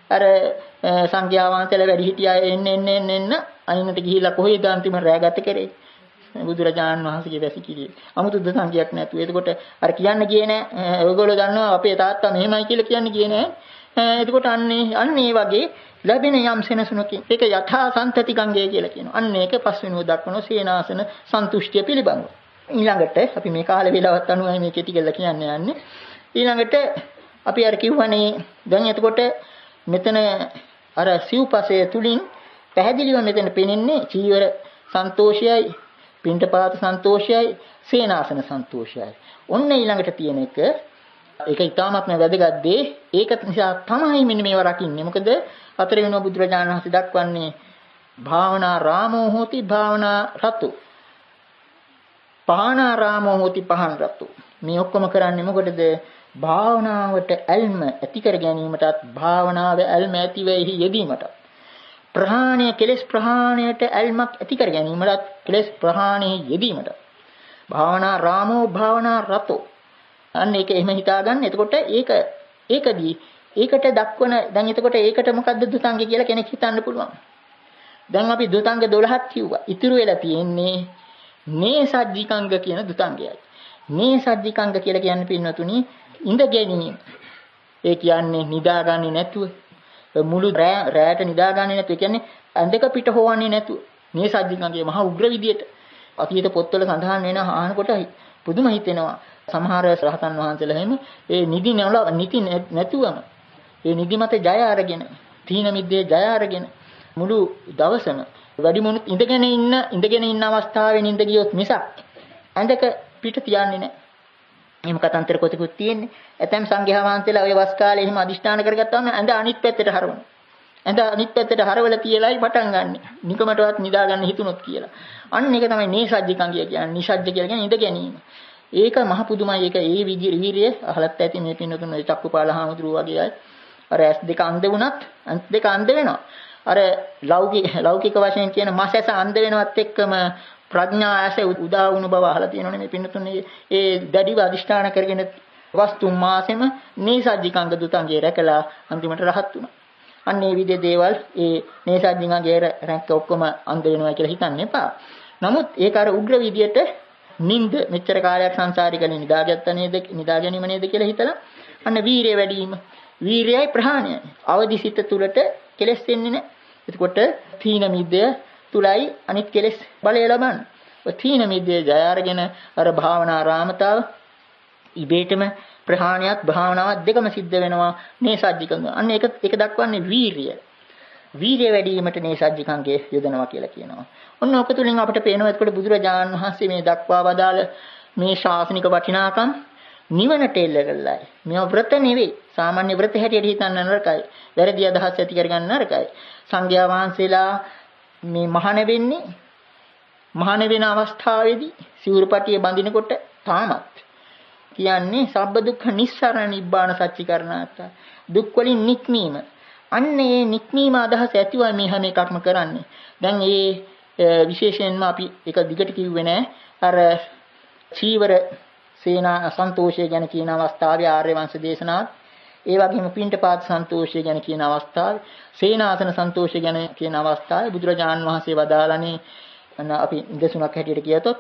අර සංඝයා වහන්සේලා වැඩි හිටියා එන්න එන්න එන්න එන්න අයිනට ගිහිල්ලා කොහෙද අන්තිම රැ ගත කරේ? බුදුරජාණන් වහන්සේගේ වැසිකිළියේ. 아무තු දසංගයක් නැතුව. එතකොට අර කියන්න ගියේ නෑ. ඔයගොල්ලෝ දන්නවා අපේ තාත්තා මෙහෙමයි කියලා කියන්න ගියේ නෑ. එතකොට අන්නේ අන්නේ වගේ ලැබෙන යම් සෙනසුනකින් ඒක යථා සම්තති ගංගේ කියලා කියනවා. අන්න ඒක පස්වෙනුව දක්වන සේනාසන සන්තුෂ්ටිය පිළිබඳව. ඊළඟට අපි මේ කාල වේලාවත් අනුවයි මේ කෙටි කරලා කියන්න යන්නේ. ඊළඟට අපි අර කිව්වනේ දැන් එතකොට මෙතන අර සිව්පසය තුලින් පැහැදිලිව මෙතන පෙනෙන්නේ චීවර සන්තෝෂයයි, පින්ඩපාත සන්තෝෂයයි, සේනාසන සන්තෝෂයයි. ඔන්න ඊළඟට තියෙන එක ඒක ඊටාත්ම වැදගත් දේ. ඒක නිසා තමයි මෙන්න මේව රකින්නේ. මොකද හතර වෙනි බුදුරජාණන් වහන්සේ දක්වන්නේ භාවනා රාමෝ හෝති භාවනා රතු. පහනා රාමෝ හෝති පහන් රතු. මේ ඔක්කොම කරන්නේ මොකටද? භාවනාවට ඇල්ම ඇති කර ගැනීමටත් භාවනාවේ ඇල්ම ඇති වෙහි යෙදීමටත් ප්‍රහාණය කෙලෙස් ප්‍රහාණයට ඇල්මක් ඇති කර ගැනීමටත් කෙලෙස් ප්‍රහාණයේ යෙදීමටත් භාවනා රාමෝ භාවනා රතෝ. අන්න ඒක එහෙම හිතාගන්න. එතකොට ඒක ඒකදී ඒකට දක්වන දැන් එතකොට ඒකට මොකද්ද දුතංග කියලා කෙනෙක් හිතන්න පුළුවන්. දැන් අපි දුතංග දොළහක් කිව්වා. ඉතුරු වෙලා තියෙන්නේ මේ සජ්ජිකංග කියන දුතංගයයි. මේ සජ්ජිකංග කියලා කියන්නේ පින්නතුනි ඉඳ ගැනීම. ඒ කියන්නේ නිදාගන්නේ නැතුව මුළු රැයට නිදාගන්නේ නැතුව. ඒ කියන්නේ ඇඳක පිට හොවන්නේ නැතුව. මේ සජ්ජිකංගයේ මහා උග්‍ර විදියට අතීත පොත්වල සඳහන් වෙන ආනකොට පුදුම හිතෙනවා. සමහර රහතන් වහන්සේලා එහෙම ඒ නිදි නවල නිති නැතුවම ඒ නිදි මත ජය අරගෙන තීන මිද්දේ ජය අරගෙන මුළු දවසම වැඩි මොනුත් ඉඳගෙන ඉන්න ඉඳගෙන ඉන්න අවස්ථාවේ නිඳ ගියොත් මිසක් ඇඳක පිට තියන්නේ නැහැ. එහෙම කතාන්තර කොටකුත් තියෙන්නේ. ඇතැම් සංඝයා වහන්සේලා ඔය වස් කාලේ එහෙම අදිෂ්ඨාන කරගත්තාම ඇඳ අනිත් පැත්තට හරවනවා. ඇඳ අනිත් පැත්තට හරවලා තියලායි පටන් ගන්නෙ. නිකමටවත් නිදා ගන්න හිතුනොත් කියලා. අන්න ඒක තමයි නේසජ්ජිකංගිය කියන්නේ. නිසජ්ජ කියලා කියන්නේ ඉඳ ගැනීම. ඒක මහ පුදුමයි. ඒක ඒ වීර්යය අහලත් ඇති මේ පින්නතුන් ඔය චක්කුපාල හාමුදුරුවෝ වගේ අය. අර ඇස් දෙක අන්ධ වුණත් අන්ත දෙක අන්ධ වෙනවා. අර ලෞකික ලෞකික වශයෙන් කියන මස් ඇස අන්ධ වෙනවත් එක්කම ප්‍රඥා ඇස උදා වුණු බව අහලා තියෙනවනේ මේ පින්නතුන්. ඒ දැඩිව අදිෂ්ඨාන කරගෙන වස්තු මාසෙම නේසජ්ජිකංග දුතංගේ රැකලා අන්තිමට රහත් වුණා. අන්න ඒ විදිහේ දේවල් ඒ නේසජ්ජිකංගේ රැක්ක ඔක්කොම අන්ධ වෙනවා කියලා හිතන්න එපා. නමුත් ඒක අර උග්‍ර විදියට නින්ද මෙච්චර කාලයක් සංසාරික නිදාගත්ත නේද නිදා ගැනීම නේද කියලා හිතලා අන්න වීරිය වැඩි වීම. වීරියයි ප්‍රහාණයයි. අවදිසිත තුලට කෙලස් වෙන්නේ නැහැ. එතකොට තීන මිද්දය තුලයි අනිත් කෙලස් බලය ලබන්නේ. ඔය තීන මිද්දේ ජය අරගෙන අර භාවනා රාමතාව ඉබේටම ප්‍රහාණයත් භාවනාවත් දෙකම සිද්ධ වෙනවා නේසජ්ජිකංග. අන්න ඒක ඒක දක්වන්නේ වීරිය. වීරිය වැඩි වීමට නේසජ්ජිකංගේ යොදනවා කියලා කියනවා. ඔන්න ඔක තුලින් අපිට පේනවා එතකොට බුදුරජාණන් වහන්සේ මේ දක්වා වදාළ මේ ශාසනික වටිනාකම් නිවනට එල්ල කළායි. මේවා වෘත නෙවෙයි. සාමාන්‍ය වෘත හැටියට හිතන්න නරකයි. වැරදි අදහස් ඇති කරගන්න නරකයි. සංඝයා වහන්සේලා මේ මහාන වෙන්නේ මහාන වෙන අවස්ථාවේදී සිවුරුපටිය බඳිනකොට තාමත් කියන්නේ සබ්බ දුක්ඛ නිස්සරණ නිබ්බාන සච්චිකරණාත දුක් වලින් නික්මීම. අන්න ඒ නික්මීම අදහස ඇතිවයි මේ හැම එකක්ම කරන්නේ. දැන් ඒ විශේෂයෙන්ම අපි එක දිගට කිව්වේ නෑ අර චීවර සේනා සන්තෝෂය ගැන කියන අවස්ථාවේ ආර්ය වංශ දේශනාවත් ඒ වගේම පින්ඩපාත සන්තෝෂය ගැන කියන අවස්ථාවේ සේනාසන සන්තෝෂය ගැන කියන අවස්ථාවේ බුදුරජාණන් වහන්සේ වදාළනේ අපි දෙසුණක් හැටියට කියතොත්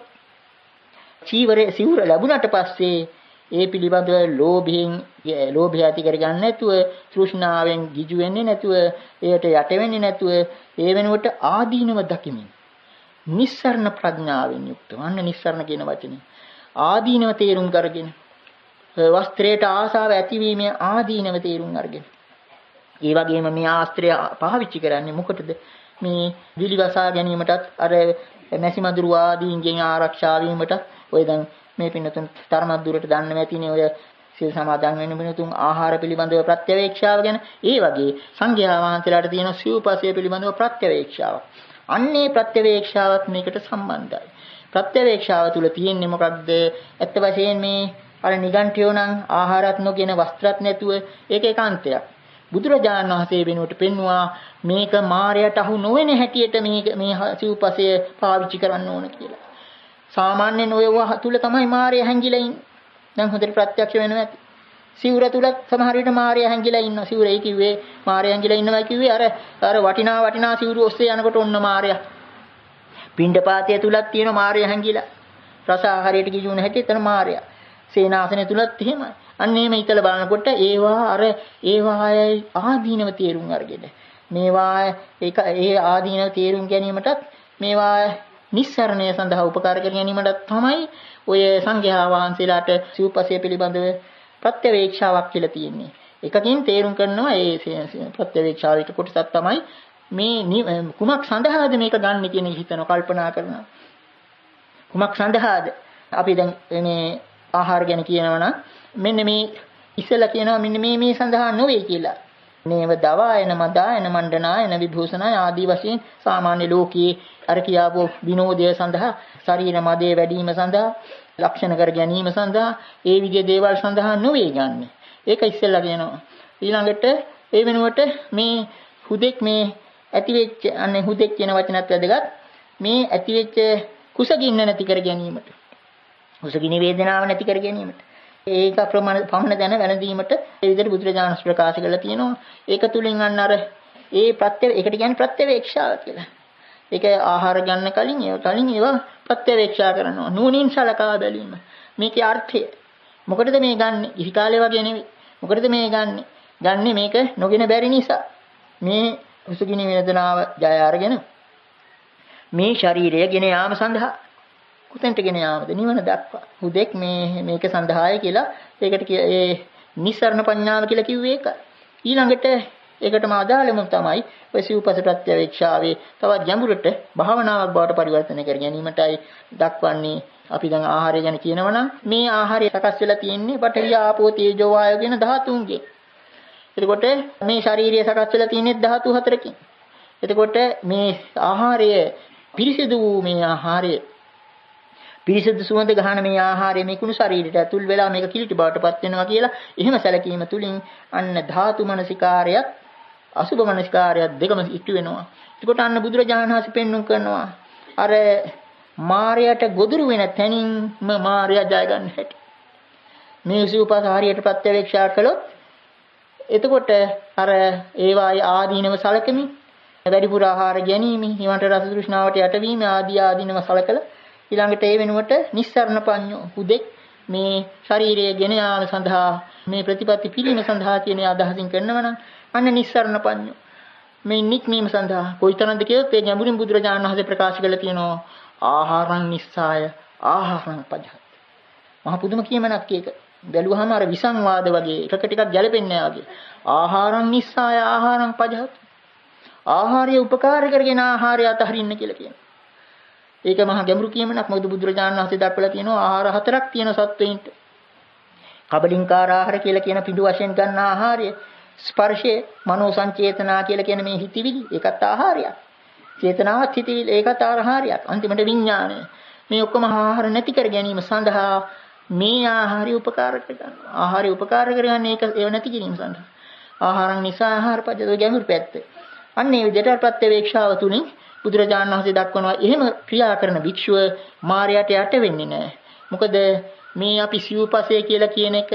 චීවරේ සිවුර ලැබුණට පස්සේ ඒ පිළිබඳව ලෝභයෙන් ලෝභය ඇති කරගන්න නැතුව තෘෂ්ණාවෙන් ගිජු වෙන්නේ නැතුව ඒකට යට වෙන්නේ නැතුව ඒ වෙනුවට ආදීනව දකිමින් නිස්සරණ ප්‍රඥාවෙන් යුක්තව අන්න නිස්සරණ කියන වචනේ ආදීනව තේරුම් කරගෙන වස්ත්‍රයට ආසාව ඇතිවීමේ ආදීනව තේරුම් අරගෙන ඒ වගේම මේ ආස්ත්‍රය පාවිච්චි කරන්නේ මොකටද මේ විලිවසා ගැනීමටත් අර මැසිමදුරු ආදීන්ගෙන් ආරක්ෂා වීමට ඔය දැන් මේ පින්නතුන් තරමක් දුරට දන්නේ නැතිනේ ඔය සිල් සමාදන් වෙන පින්නතුන් ආහාර පිළිබඳව ප්‍රත්‍යවේක්ෂාව ගැන ඒ වගේ සංඝයා වහන්සේලාට තියෙන සිව්පසය පිළිබඳව ප්‍රත්‍යවේක්ෂාව. අන්නේ ප්‍රත්‍යවේක්ෂාවත් මේකට සම්බන්ධයි. ප්‍රත්‍යවේක්ෂාව තුල තියෙන්නේ මොකක්ද? ඇත්ත වශයෙන් මේ අර නිගණ්ඨයෝ නම් ආහාරත් නොගෙන වස්ත්‍රත් නැතුව ඒක ඒකාන්තයක්. බුදුරජාණන් වහන්සේ වෙනුවට පෙන්වුවා මේක මායයට අහු නොවන හැටියට මේ මේ සිව්පසය පාවිච්චි කරන්න ඕන කියලා. සාමාන්‍යයෙන් ඔය තුල තමයි මායя හැංගිලා ඉන්නේ. දැන් හොඳට ප්‍රත්‍යක්ෂ වෙනවා ඇති. සිවුර තුල සමහර විට මාර්යා හැංගිලා ඉන්නවා. සිවුරේ කිව්වේ මාර්යා හැංගිලා ඉන්නවා කිව්වේ අර අර වටිනා වටිනා සිවුරු ඔස්සේ යනකොට ඔන්න මාර්යා. පිණ්ඩපාතය තුලක් තියෙන මාර්යා හැංගිලා. රස ආහාරයට ගිජුන හැටි එතන මාර්යා. සේනාසනය තුලත් එහෙමයි. අන්න එහෙම හිතලා බලනකොට ඒවා අර ඒවායි ආදීනව තේරුම් අරගෙන මේවා ඒක ඒ ආදීනව තේරුම් ගැනීමටත් මේවා නිස්සරණය සඳහා උපකාර කර ගැනීමටත් තමයි ඔය සංඝයා වහන්සේලාට සිව්පසය පිළිබඳව ප්‍රත්‍යවේක්ෂාවක් කියලා තියෙන්නේ. එකකින් තේරුම් කරනවා ඒ ප්‍රත්‍යවේක්ෂාවේ කොටසක් තමයි මේ කුමක් සඳහාද මේක ගන්න කියන හිතන කල්පනා කරනවා. කුමක් සඳහාද? අපි දැන් මේ ආහාර ගැන කියනවා නම් මෙන්න මේ ඉස්සෙල්ලා කියනවා මෙන්න මේ මේ සඳහා නොවේ කියලා. නේව දවායන මදායන මණ්ඩනායන විභූෂණය ආදී වශයෙන් සාමාන්‍ය ලෝකයේ අර කියාවෝ විනෝදය සඳහා ශරීර මදේ වැඩිම සඳහා ලක්ෂණ කර ගැනීම සඳහා ඒ විදිහේ දේවල් සඳහා නොවේ ගන්න. ඒක ඉස්සෙල්ලා කියනවා. ඊළඟට ඒ වෙනුවට මේ හුදෙක් මේ ඇතිවෙච්ච අනේ හුදෙක් කියන වචනත් වැදගත්. මේ ඇතිවෙච්ච කුසගින්න නැති කර ගැනීමට. කුසගිනි වේදනාව නැති කර ගැනීමට. ඒක ප්‍රමාණ පමණ දැන වැළඳීමට ඒ විදිහට බුදුරජාණන් වහන්සේ ප්‍රකාශ කරලා තියෙනවා. ඒක තුලින් අන්න අර ඒ ප්‍රත්‍ය ඒකට කියන්නේ ප්‍රත්‍යවේක්ෂාව කියලා. ඒක ආහාර ගන්න කලින් ඒ කලින් ඒවා ප්‍රත්‍යවේක්ෂා කරනවා. නුවණින් සලකා බැලීම. මේකේ අර්ථය. මොකටද මේ ගන්නෙ? ඉහි කාලේ වගේ නෙවෙයි. මොකටද මේ ගන්නෙ? ගන්නෙ මේක නොගෙන බැරි නිසා. මේ කුසගිනි වේදනාව ජය අරගෙන මේ ශරීරය ගෙන යාම සඳහා කුතෙන්ට ගෙන යාමද නිවන දක්වා හුදෙක් මේ මේක සඳහාය කියලා ඒකට ඒ නිස්සරණ පඤ්ඤාව කියලා කිව්වේ ඒක. ඊළඟට ඒකටම අදාළම තමයි ඔය සිව්පස ප්‍රත්‍යවේක්ෂාවේ තවත් ගැඹුරට භාවනාවක් බවට පරිවර්තනය කර ගැනීමටයි දක්වන්නේ. අපි දැන් ආහාරය ගැන කියනවනම් මේ ආහාරය සකස් වෙලා තියෙන්නේ පඨවි ආපෝ තේජෝ වායෝ කියන ධාතුන්ගෙන්. එතකොට මේ ශාරීරිය සකස් වෙලා තියෙන්නේ ධාතු හතරකින්. එතකොට මේ ආහාරය පිරිසිදු වූ මේ ආහාරය පිරිසිදු සුවඳ ගහන මේ ආහාරය මේ කුණු ශරීරයට ඇතුල් වෙලා මේක කිලිටි බවටපත් වෙනවා කියලා එහෙම සැලකීම තුලින් අන්න ධාතු මනසිකාරයත් අසුභ මනසිකාරයත් දෙකම ඉටු වෙනවා. එතකොට අන්න බුදුරජාණන් වහන්සේ පෙන්වුම් කරනවා අර මායයට ගොදුරු වෙන තැනින්ම මායය ජය ගන්න හැටි. මේ සූපස හරියට ප්‍රත්‍යවේක්ෂා කළොත් එතකොට අර ඒවායේ ආදීනව සලකමින් වැඩිපුර ආහාර ගැනීම, ඊවන්ට රස තෘෂ්ණාවට යටවීම ආදී ආදීනව සලකලා ඊළඟට ඒ වෙනුවට නිස්සරණ පඤ්ඤෝ හුදෙක් මේ ශරීරයේ ගෙන යාම සඳහා මේ ප්‍රතිපatti පිළිම සඳහා කියන අදහසින් කරනවනම් අන්න නිස්සරණ පඤ්ඤෝ මේ නික්මීම සඳහා කොයිතරම්ද කියොත් ඒ ගැඹුරින් බුදුරජාණන් වහන්සේ ප්‍රකාශ කළා තියෙනවා ආහාරං නිස්සාය ආහාරං පජහත්. මහ පුදුම කියමනක් ඒක. බැලුවාම අර විසංවාද වගේ එකක ටිකක් ගැලපෙන්නේ නැහැ වගේ. ආහාරං නිස්සාය ආහාරං පජහත්. ආහාරය උපකාර කරගෙන ආහාරය අතහරින්න කියලා කියනවා. ඒක මහා ගැඹුරු කියමනක්. මොකද බුදුරජාණන් වහන්සේ දක්වලා තියෙනවා ආහාර හතරක් තියෙන සත්වයින්ට. කබලින්කාර ආහාර කියලා කියන පිටු වශයෙන් ගන්න ආහාරය, ස්පර්ශය, මනෝ සංචේතනා කියලා කියන මේ හිතවිලි, ඒකත් ආහාරයක්. චේතනාවත් හිතවිලි, ඒකත් ආහාරයක්. අන්තිමට විඥානය. මේ ඔක්කොම ආහාර නැති කර ගැනීම සඳහා මේ ආහාරය උපකාර කරගන්නවා. ආහාරය උපකාර කරගන්නේ ඒක ඒව නැති කිරීම සඳහා. ආහාරං නිසා ආහාර පජ්ජෝ ගැඹුරු පැත්ත. අන්න ඒ විදිහට ප්‍රත්‍යවේක්ෂාව තුලින් බුදුරජාණන් වහන්සේ දක්වනවා එහෙම ක්‍රියා කරන භික්ෂුව මායයට යට වෙන්නේ නැහැ. මොකද මේ අපි සිව්පසය කියලා කියන එක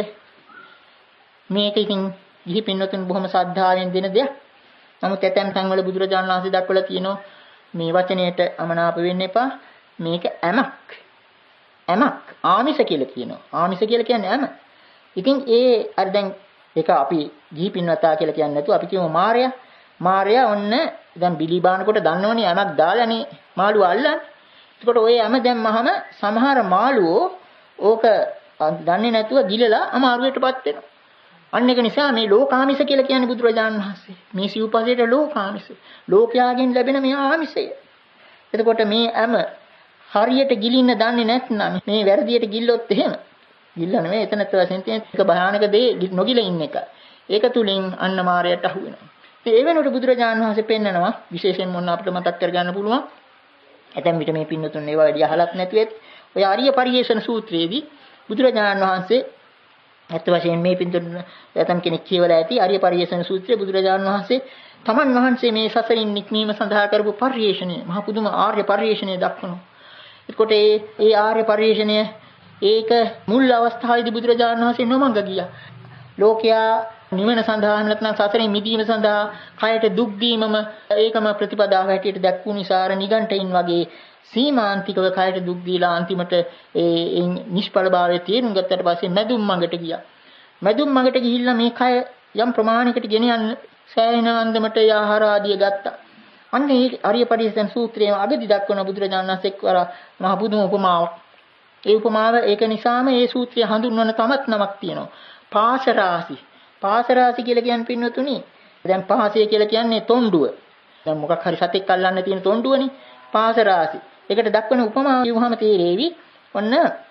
මේක ඉතින් ගිහි පින්වතුන් බොහොම ශ්‍රද්ධාවෙන් දෙන දෙයක්. නමුත් ඇතැම් තැන්වල බුදුරජාණන් වහන්සේ දක්වලා කියනවා මේ වචනයට අමනාප වෙන්න එපා. මේක ඇමක්. ඇමක් ආමිෂ කියලා කියනවා. ආමිෂ කියලා කියන්නේ ඇම. ඉතින් ඒ අර දැන් ඒක අපි ගිහි පින්වතා කියලා කියන්නේ නැතුව අපි කියමු මායя. මායя ඔන්න දැන් බිලි බානකොට දන්නවනේ යමක් දාලානේ මාළුව අල්ලන්නේ. එතකොට ඔය යම දැම්මහම සමහර මාළුවෝ ඕක දන්නේ නැතුව ගිලලා අමාරුවටපත් වෙනවා. අන්න ඒක නිසා මේ ලෝකාමිෂ කියලා කියන්නේ බුදුරජාණන් වහන්සේ. මේ සිව්පසයට ලෝකාමිෂ. ලෝකයාගෙන් ලැබෙන මේ ආමිෂය. එතකොට මේ යම හරියට ගිලින්න දන්නේ නැත්නම් මේ වැරදියට ගිල්ලොත් එහෙම ගිල්ල නෙමෙයි එතනත් වශයෙන් තියෙන එක භයානක දේ නොගිල ඉන්න එක. ඒක තුලින් අන්න මායයට අහු වෙනවා. ඒ වෙනුවට බුදුරජාණන් වහන්සේ පෙන්නනවා විශේෂයෙන් මොන අපිට මතක් කරගන්න පුළුවන්. ඇතැම් විට මේ පින්නතුන් ඒවා වැඩි අහලක් නැතුවෙත් ඔය ආර්ය පරියේෂණ සූත්‍රයේදී බුදුරජාණන් වහන්සේ ඇත්ත වශයෙන් මේ පින්නතුන් ඇතැම් කෙනෙක් කියවලා ඇති ආර්ය පරියේෂණ සූත්‍රයේ බුදුරජාණන් වහන්සේ තමන් වහන්සේ මේ සසරින් නික්මීම සඳහා කරපු පරියේෂණය මහ පුදුම ආර්ය පරියේෂණය දක්වනවා. එතකොට ඒ ඒ ආර්ය පරියේෂණය ඒක මුල් අවස්ථාවේදී බුදුරජාණන් වහන්සේ නොමඟ ගියා. ලෝකයා නිවන සඳහා නැත්නම් සසරෙන් මිදීම සඳහා කයට දුක් දීමම ඒකම ප්‍රතිපදාව හැටියට දැක්වූ නිසා අර නිගණ්ඨයින් වගේ සීමාන්තිකව කයට දුක් දීලා අන්තිමට ඒ නිෂ්ඵලභාවය තේරුම් ගත්තට පස්සේ මැදුම් මඟට ගියා. මැදුම් මඟට ගිහිල්ලා මේ කය යම් ප්‍රමාණයකට ගෙන යන්න සෑහෙන අන්දමට ආහාර ආදිය ගත්තා. අන්න ඒ අරිය පරිසම් සූත්‍රයේ අගදි දක්වන බුදුරජාණන් වහන්සේ එක්වර මහ පුදුම උපමාවක්. ඒ උපමාව ඒක නිසාම ඒ සූත්‍රය හඳුන්වන තමත් නමක් තියෙනවා. පාශරාසි. පාශරාසි කියලා කියන්නේ පින්වතුනි. දැන් පහසය කියලා කියන්නේ තොණ්ඩුව. දැන් මොකක් හරි සතෙක් අල්ලන්න තියෙන තොණ්ඩුවනේ. පාශරාසි. ඒකට දක්වන උපමාව කියවහම තේරෙවි. ඔන්න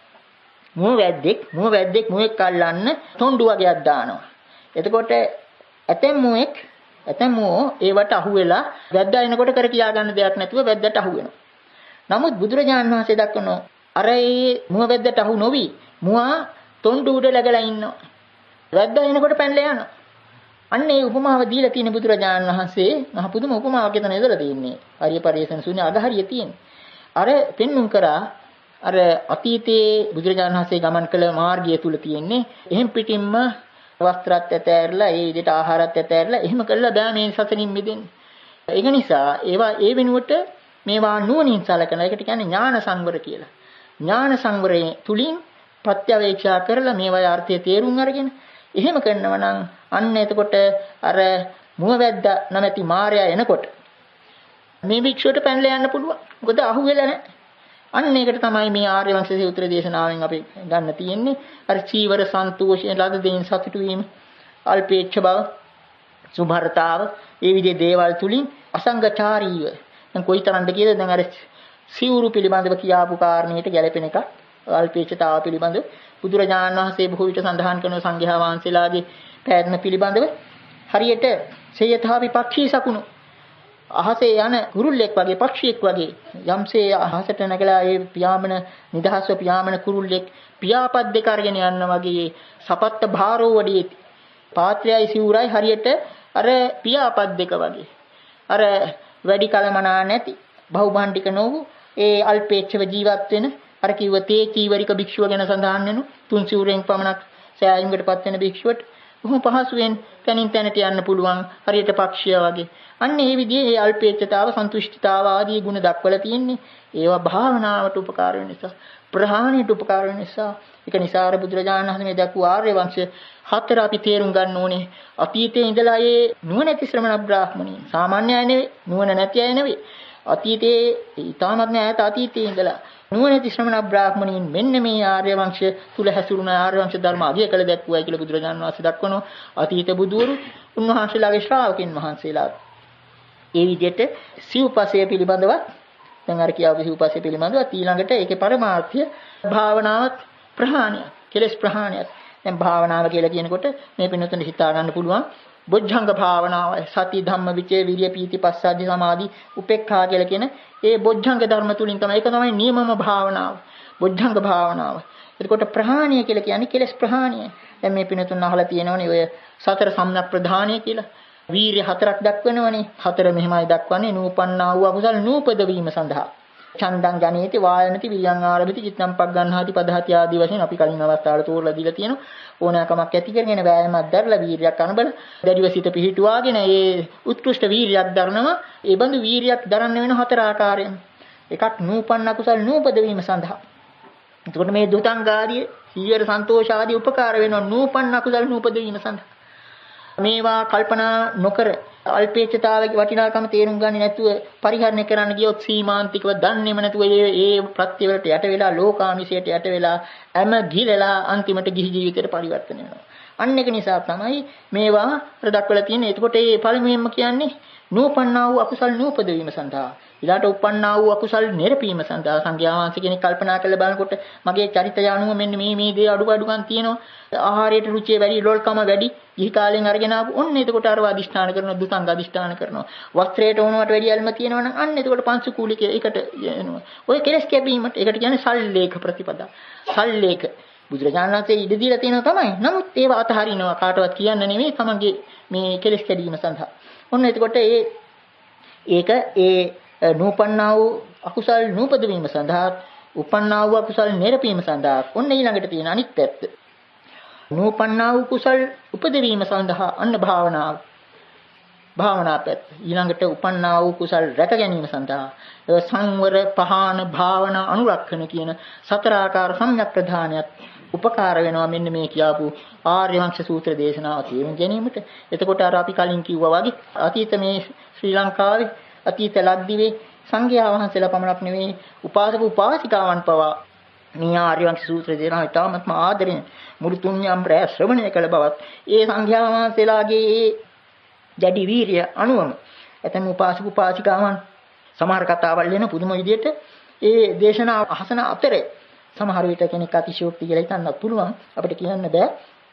මුව වැද්දෙක් මුව වැද්දෙක් මුවෙක් අල්ලන්න තොණ්ඩු වගේක් දානවා. එතකොට ඇතැම් මුවෙක් ඇතැම් මුවෝ ඒවට අහු වෙලා වැද්දා එනකොට කර කියා ගන්න දෙයක් නැතුව වැද්දට අහු වෙනවා. නමුත් බුදුරජාණන් වහන්සේ දක්වනවා අර ඒ මුව වැද්දට අහු නොවි මුවා තොණ්ඩු උඩ läගලා ඉන්නවා. වැද්දා එනකොට පැනලා යනවා. අන්න ඒ උපමාව දීලා තියෙන බුදුරජාණන් වහන්සේ මහ පුදුම උපමාවක් එතන යොදලා තියෙන්නේ. හරිය පරිේශන ශුන්‍ය අගහරිය තියෙන්නේ. අර පෙන්눔 කරා අර අතීතයේ බුදුරජාණන් වහන්සේ ගමන් කළ මාර්ගය තුල තියෙන්නේ එහෙම් පිටින්ම වස්ත්‍රات ඇතෑරලා ඒ විදිහට ආහාරات ඇතෑරලා එහෙම කළා බෑ මේ සසනින් මිදෙන්න. ඒක නිසා ඒවා ඒ වෙනුවට මේවා නුවණින් සලකන එකට කියන්නේ ඥාන සංවර කියලා. ඥාන සංවරයේ තුලින් ප්‍රත්‍යවේක්ෂා කරලා මේවායේ අර්ථය තේරුම් අරගෙන එහෙම කරනවා නම් අන්න එතකොට අර මුවවැද්ද නැමැති මායя එනකොට මේ වික්ෂුවට පැනලා යන්න පුළුවන්. මොකද අහුවෙලා නැහැ. අන්න ඒකට තමයි මේ ආර්ය වංශ සූත්‍ර දේශනාවෙන් අපි ගන්න තියෙන්නේ. අර චීවර සන්තෝෂයෙන් ලද දෙයින් සතුටු වීම, අල්පේච්ඡ බව, සුභරතාව, ඒ විදිහේ දේවල් තුලින් අසංගචාරීව. දැන් කොයිතරම්ද කියද දැන් අර සිවුරු පිළිබඳව කියාපු කාරණේට ගැලපෙන එක අල්පේච්ඡතාව පිළිබඳව බුදුරජාණන් වහන්සේ බොහෝ විට සඳහන් කරන සංඝයා වහන්සේලාගේ පැවැත්ම පිළිබඳව හරියට සේයථාපි පක්ෂී සකුණු අහසේ යන කුරුල්ලෙක් වගේ පක්ෂියෙක් වගේ යම්සේ අහසට නැගලා ඒ පියාඹන නිදහස්ව පියාඹන කුරුල්ලෙක් පියාපත් දෙක අරගෙන යන වගේ සපත්ත භාරෝ වඩේ පාත්‍රයයි සිවුරයි හරියට අර පියාපත් දෙක වගේ අර වැඩි කලමනා නැති බහුභාණ්ඩික නොවු ඒ අල්පේච්ඡව ජීවත් වෙන අර කිව්ව තේ චීවරික භික්ෂුව ගැන සඳහන් වෙනු තුන් සිවුරෙන් පමණක් සෑයීමකටපත් වෙන භික්ෂුවට බොහොම පහසුවෙන් තනින් තැනට යන්න පුළුවන් හරියට පක්ෂියා වගේ. අන්න ඒ විදිහේ ඒ අල්පේච්ඡතාව, සන්තුෂ්ඨිතාව ආදී ගුණ දක්වලා තියෙන්නේ. ඒවා භාවනාවට උපකාර වෙන නිසා, ප්‍රහාණයට උපකාර වෙන නිසා. ඒක නිසා අර බුදුරජාණන් වහන්සේ මේ දක්වූ ආර්ය වංශය හතර අපි තේරුම් ගන්න ඕනේ. අතීතයේ ඉඳලා ඒ නුවණැති ශ්‍රමණ බ්‍රාහ්මණීන්, සාමාන්‍ය අය නෙවෙයි, නුවණ නැති අය නෙවෙයි. අතීතයේ ඊටමත් ඈත අතීතයේ ඉඳලා නුවණැති ශ්‍රමණ බ්‍රාහ්මණීන් මෙන්න මේ ආර්ය වංශය තුල හැසිරුණ ආර්ය වංශ ධර්ම අගය කළ දැක්වුවයි කියලා බුදුරජාණන් වහන්සේ දක්වනවා. අතීත බුදුවරු උන්වහන්සේලාගේ ශ්‍රාවකින් වහන්සේලා ඒ විදිහට සිව්පසය පිළිබඳව දැන් අර කියාපු සිව්පසය පිළිබඳව ඊළඟට ඒකේ පරමාර්ථය භාවනාවත් ප්‍රහාණය කෙලස් ප්‍රහාණයත්. දැන් භාවනාව කියලා කියනකොට මේ පින්නතුන් හිතා ගන්න පුළුවන් බොජ්ජංග භාවනාව සති ධම්ම විචේ විරිය පීති පස්සද්ධි සමාධි උපේක්ඛා කියලා කියන ඒ බොජ්ජංග ධර්ම තුලින් තමයි ඒක තමයි නියමම භාවනාව බොජ්ජංග භාවනාව. එතකොට ප්‍රහාණය කියලා කියන්නේ කෙලස් ප්‍රහාණය. දැන් මේ පින්නතුන් අහලා තියෙනවනේ ඔය සතර සම්‍යක් ප්‍රධානය කියලා. වීර්ය හතරක් දක්වනවනේ. හතර මෙහිමයි දක්වන්නේ නූපන්නා වූ අකුසල නූපද වීම සඳහා. චන්දං ජනේති වායනති විරියං ආරභති චිත්තං පග්ගන්හාති පදහති ආදී වශයෙන් අපි කලින් අවස්ථාවල තෝරලා දීලා තියෙනවා. ඕනෑකමක් ඇති කරගෙන වෑයමක් දරලා වීරියක් අනුබල දැඩිව සිත පිහිටුවාගෙන ඒ උත්කෘෂ්ඨ වීරියක් දරනවා. ඒ බඳු වීරියක් දරන්න වෙන හතර ආකාරයෙන්. එකක් නූපන්න කුසල නූපද වීම සඳහා. එතකොට මේ දුතංගාදී සීවර සන්තෝෂ ආදී උපකාර වෙනවා නූපන්න කුසල නූපද වීම සඳහා. මේවා කල්පනා නොකර අල්පේච්ඡතාවයේ වටිනාකම තේරුම් ගන්නේ නැතුව පරිහරණය කරන්න ගියොත් සීමාන්තිකව දන්නේම නැතුව ඒ ඒ ප්‍රත්‍යවලට යට වෙලා ලෝකාමිෂයට යට වෙලා හැම ගිලලා අන්තිමට ගිහි ජීවිතයට පරිවර්තන වෙනවා. අන්න ඒක නිසා තමයි මේවා ප්‍රදක්වලා තියෙන්නේ. එතකොට මේ පළමුවෙන්ම කියන්නේ නූපන්නා වූ අකුසල් නූපද වීම සඳහා. ඊළාට උපන්නා වූ අකුසල් නිරපීම සඳහා සංඝයා වහන්සේ කෙනෙක් කල්පනා කරලා බලනකොට මගේ චරිතය අනුව මෙන්න මේ මේ දේ අඩු අඩුකම් තියෙනවා. ආහාරයට රුචිය වැඩි, ලොල්කම වැඩි. ගිහි කාලෙන් අරගෙන ආපු ඔන්න එතකොට අරව අදිෂ්ඨාන කරනවා, දුතංග අදිෂ්ඨාන කරනවා. වස්ත්‍රයට ඕනවට වැඩි අල්ම තියෙනවා නම් අන්න එතකොට පංචකූලික එකට යනවා. ඔය කෙලස් කැපීමට ඒකට කියන්නේ සල්ලේඛ ප්‍රතිපදා. සල්ලේඛ බුදුරජාණන් වහන්සේ ඉඩ දීලා තියෙනවා තමයි. නමුත් ඒව අතහරිනවා කාටවත් කියන්න නෙමෙයි තමන්ගේ මේ කෙලස් කැඩීම සඳහා. ඔන්න එතකොට ඒ ඒක ඒ නූපන්නා වූ අකුසල් නූපද වීම සඳහා උපන්නා වූ අකුසල් නිරපීම සඳහා ඔන්න ඊළඟට තියෙන අනිත් පැත්ත නූපන්නා වූ කුසල් උපදවීම සඳහා අන්න භාවනාව. භාවනා පැත්ත. ඊළඟට උපන්නා වූ කුසල් රැක ගැනීම සඳහා සංවර, පහාන, භාවනා, අනුරක්ෂණ කියන සතර ආකාර සම්‍යක් ප්‍රධානයත් උපකාර වෙනවා මෙන්න මේ කියපු ආර්ය වංශ සූත්‍ර දේශනාව තේරුම් ගැනීමට. එතකොට අර අපි කලින් කිව්වා වගේ අතීත මේ ශ්‍රී ලංකාවේ අතීත ලක්දිවේ සංඝයා වහන්සේලා පමණක් නෙවෙයි උපාසක උපාසිකාවන් පවා මේ ආර්ය වංශ සූත්‍ර දේශනාව ඉතාමත්ම ආදරෙන් මුළු තුන්යම් රැ ශ්‍රවණය කළ බවත් ඒ සංඝයා වහන්සේලාගේ ඒ දැඩි වීරිය අනුවම ඇතැම් උපාසක උපාසිකාවන් සමහර කතාවල් වෙන පුදුම විදිහට ඒ දේශනාව අහසන අතරේ සමහර විට කෙනෙක් අතිශයෝක්ති කියලා හිතන්නත් පුළුවන් අපිට කියන්න බෑ.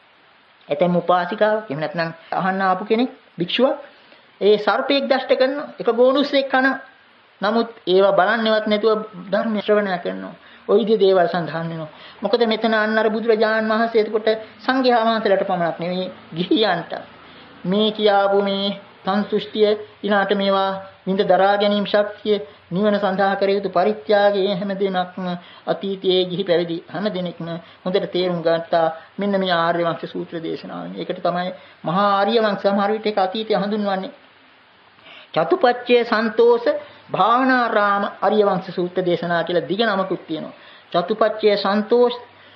ඇතැම් උපාසිකාව එහෙම නැත්නම් අහන්න ආපු කෙනෙක් භික්ෂුවක් ඒ සර්පෙක් දෂ්ට කරන එක බෝනුස්සෙක් කන නමුත් ඒවා බලන්නේවත් නැතුව ධර්ම ශ්‍රවණය කරනවා. ওই විදිහේ දේවල් සඳහන් වෙනවා. මොකද මෙතන අන්න අර බුදුරජාණන් වහන්සේ එතකොට සංඝයා වහන්සේලාට පමණක් නෙවෙයි ගිහියන්ට මේ කියාපු මේ සංසුෂ්ටිය ඊළාට මේවා විඳ දරා ගැනීම ශක්තිය නිවන සඳහා කර යුතු පරිත්‍යාගයේ හැම දිනක්ම අතීතයේ ගිහි පැවිදි හැම දිනෙකම හොඳට තේරුම් ගත්තා මෙන්න මේ ආර්ය වංශ සූත්‍ර දේශනාවෙන්. ඒකට තමයි මහා ආර්ය වංශ සමහර විට ඒක අතීතය හඳුන්වන්නේ. චතුපච්චේ සන්තෝෂ භාවනාරාම ආර්ය වංශ සූත්‍ර දේශනා කියලා දිග නමකුත් තියෙනවා. චතුපච්චේ සන්තෝෂ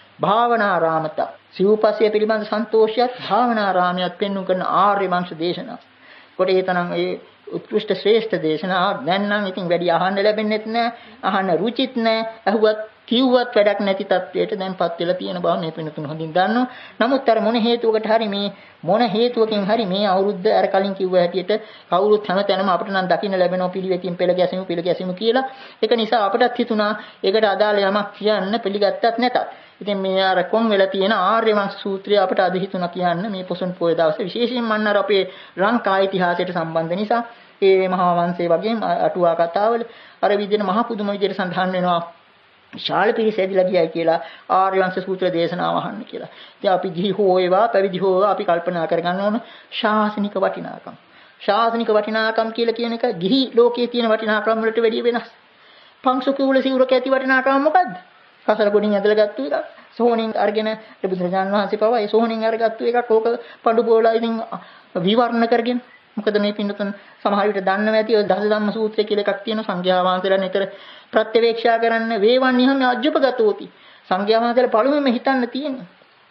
භාවනාරාමත සිව්පස්සේ පිළිබඳ සන්තෝෂයත් භාවනාරාමයක් පෙන්වු කරන ආර්ය වංශ දේශනා. කොට ඒ තරම් ඒ උත්කෘෂ්ඨ ශ්‍රේෂ්ඨ දේශනා දැන් නම් ඉතින් වැඩි අහන්න ලැබෙන්නේත් නැහැ, අහන්න රුචිත් නැහැ, අහුවත් කිව්වත් වැඩක් නැති තත්වයට දැන්පත් වෙලා තියෙන බව මේ පිටුතුන් හොඳින් දන්නවා. නමුත් අර මොන හේතුවකට හරි මේ මොන හේතුවකින් හරි මේ අවුරුද්ද අර කලින් කිව්ව හැටියට කවුරුත් හැමතැනම අපිට නම් දකින්න ලැබෙනවා පිළිවෙතින් පෙළ ගැසීම පිළ ගැසීම කියලා. ඒක නිසා අපටත් හිතුණා ඒකට අදාළ යමක් කියන්න පිළිගත්තත් නැතත්. ඉතින් මේ අර කොන් වෙලා තියෙන ආර්ය වංශ සූත්‍රය අපට අද හිතුණා කියන්න මේ පොසොන් පොය දවසේ විශේෂයෙන්ම අන්න අර අපේ ලංකා ඉතිහාසයට සම්බන්ධ නිසා ඒ මහා වංශයේ වගේම අටුවා කතාවල අර විදිහට මහා පුදුම විදිහට සඳහන් වෙනවා ශාල පිරිස ඇදිලා ගියයි කියලා ආර්ය වංශ සූත්‍ර දේශනාව අහන්න කියලා. ඉතින් අපි ගිහි හෝ ඒවා පැවිදි හෝ අපි කල්පනා කරගන්න ඕන ශාසනික වටිනාකම්. ශාසනික වටිනාකම් කියලා කියන එක ගිහි ලෝකයේ තියෙන වටිනාකම් වලට වැඩිය වෙනස්. පංසුකූල සිවුරක ඇති වටිනාකම මොකද්ද? කසල ගොඩින් ඇදලා ගත්තු එක. සෝණින් අරගෙන බුදුරජාණන් වහන්සේ පවා ඒ සෝණින් අරගත්තු එකක් ඕක පඳු බෝලා ඉතින් විවරණ කරගෙන. මොකද මේ පින්නතුන් සමහර විට දන්නව ඇති ඔය දස ධම්ම සූත්‍රය කියලා එකක් තියෙන සංඝයා වහන්සේලා නිතර ප්‍රත්‍යවේක්ෂා කරන්න වේවන්‍යහම අජ්ජපගතෝති. සංඝයා වහන්සේලා පළමුවෙන්ම හිතන්න තියෙන්නේ.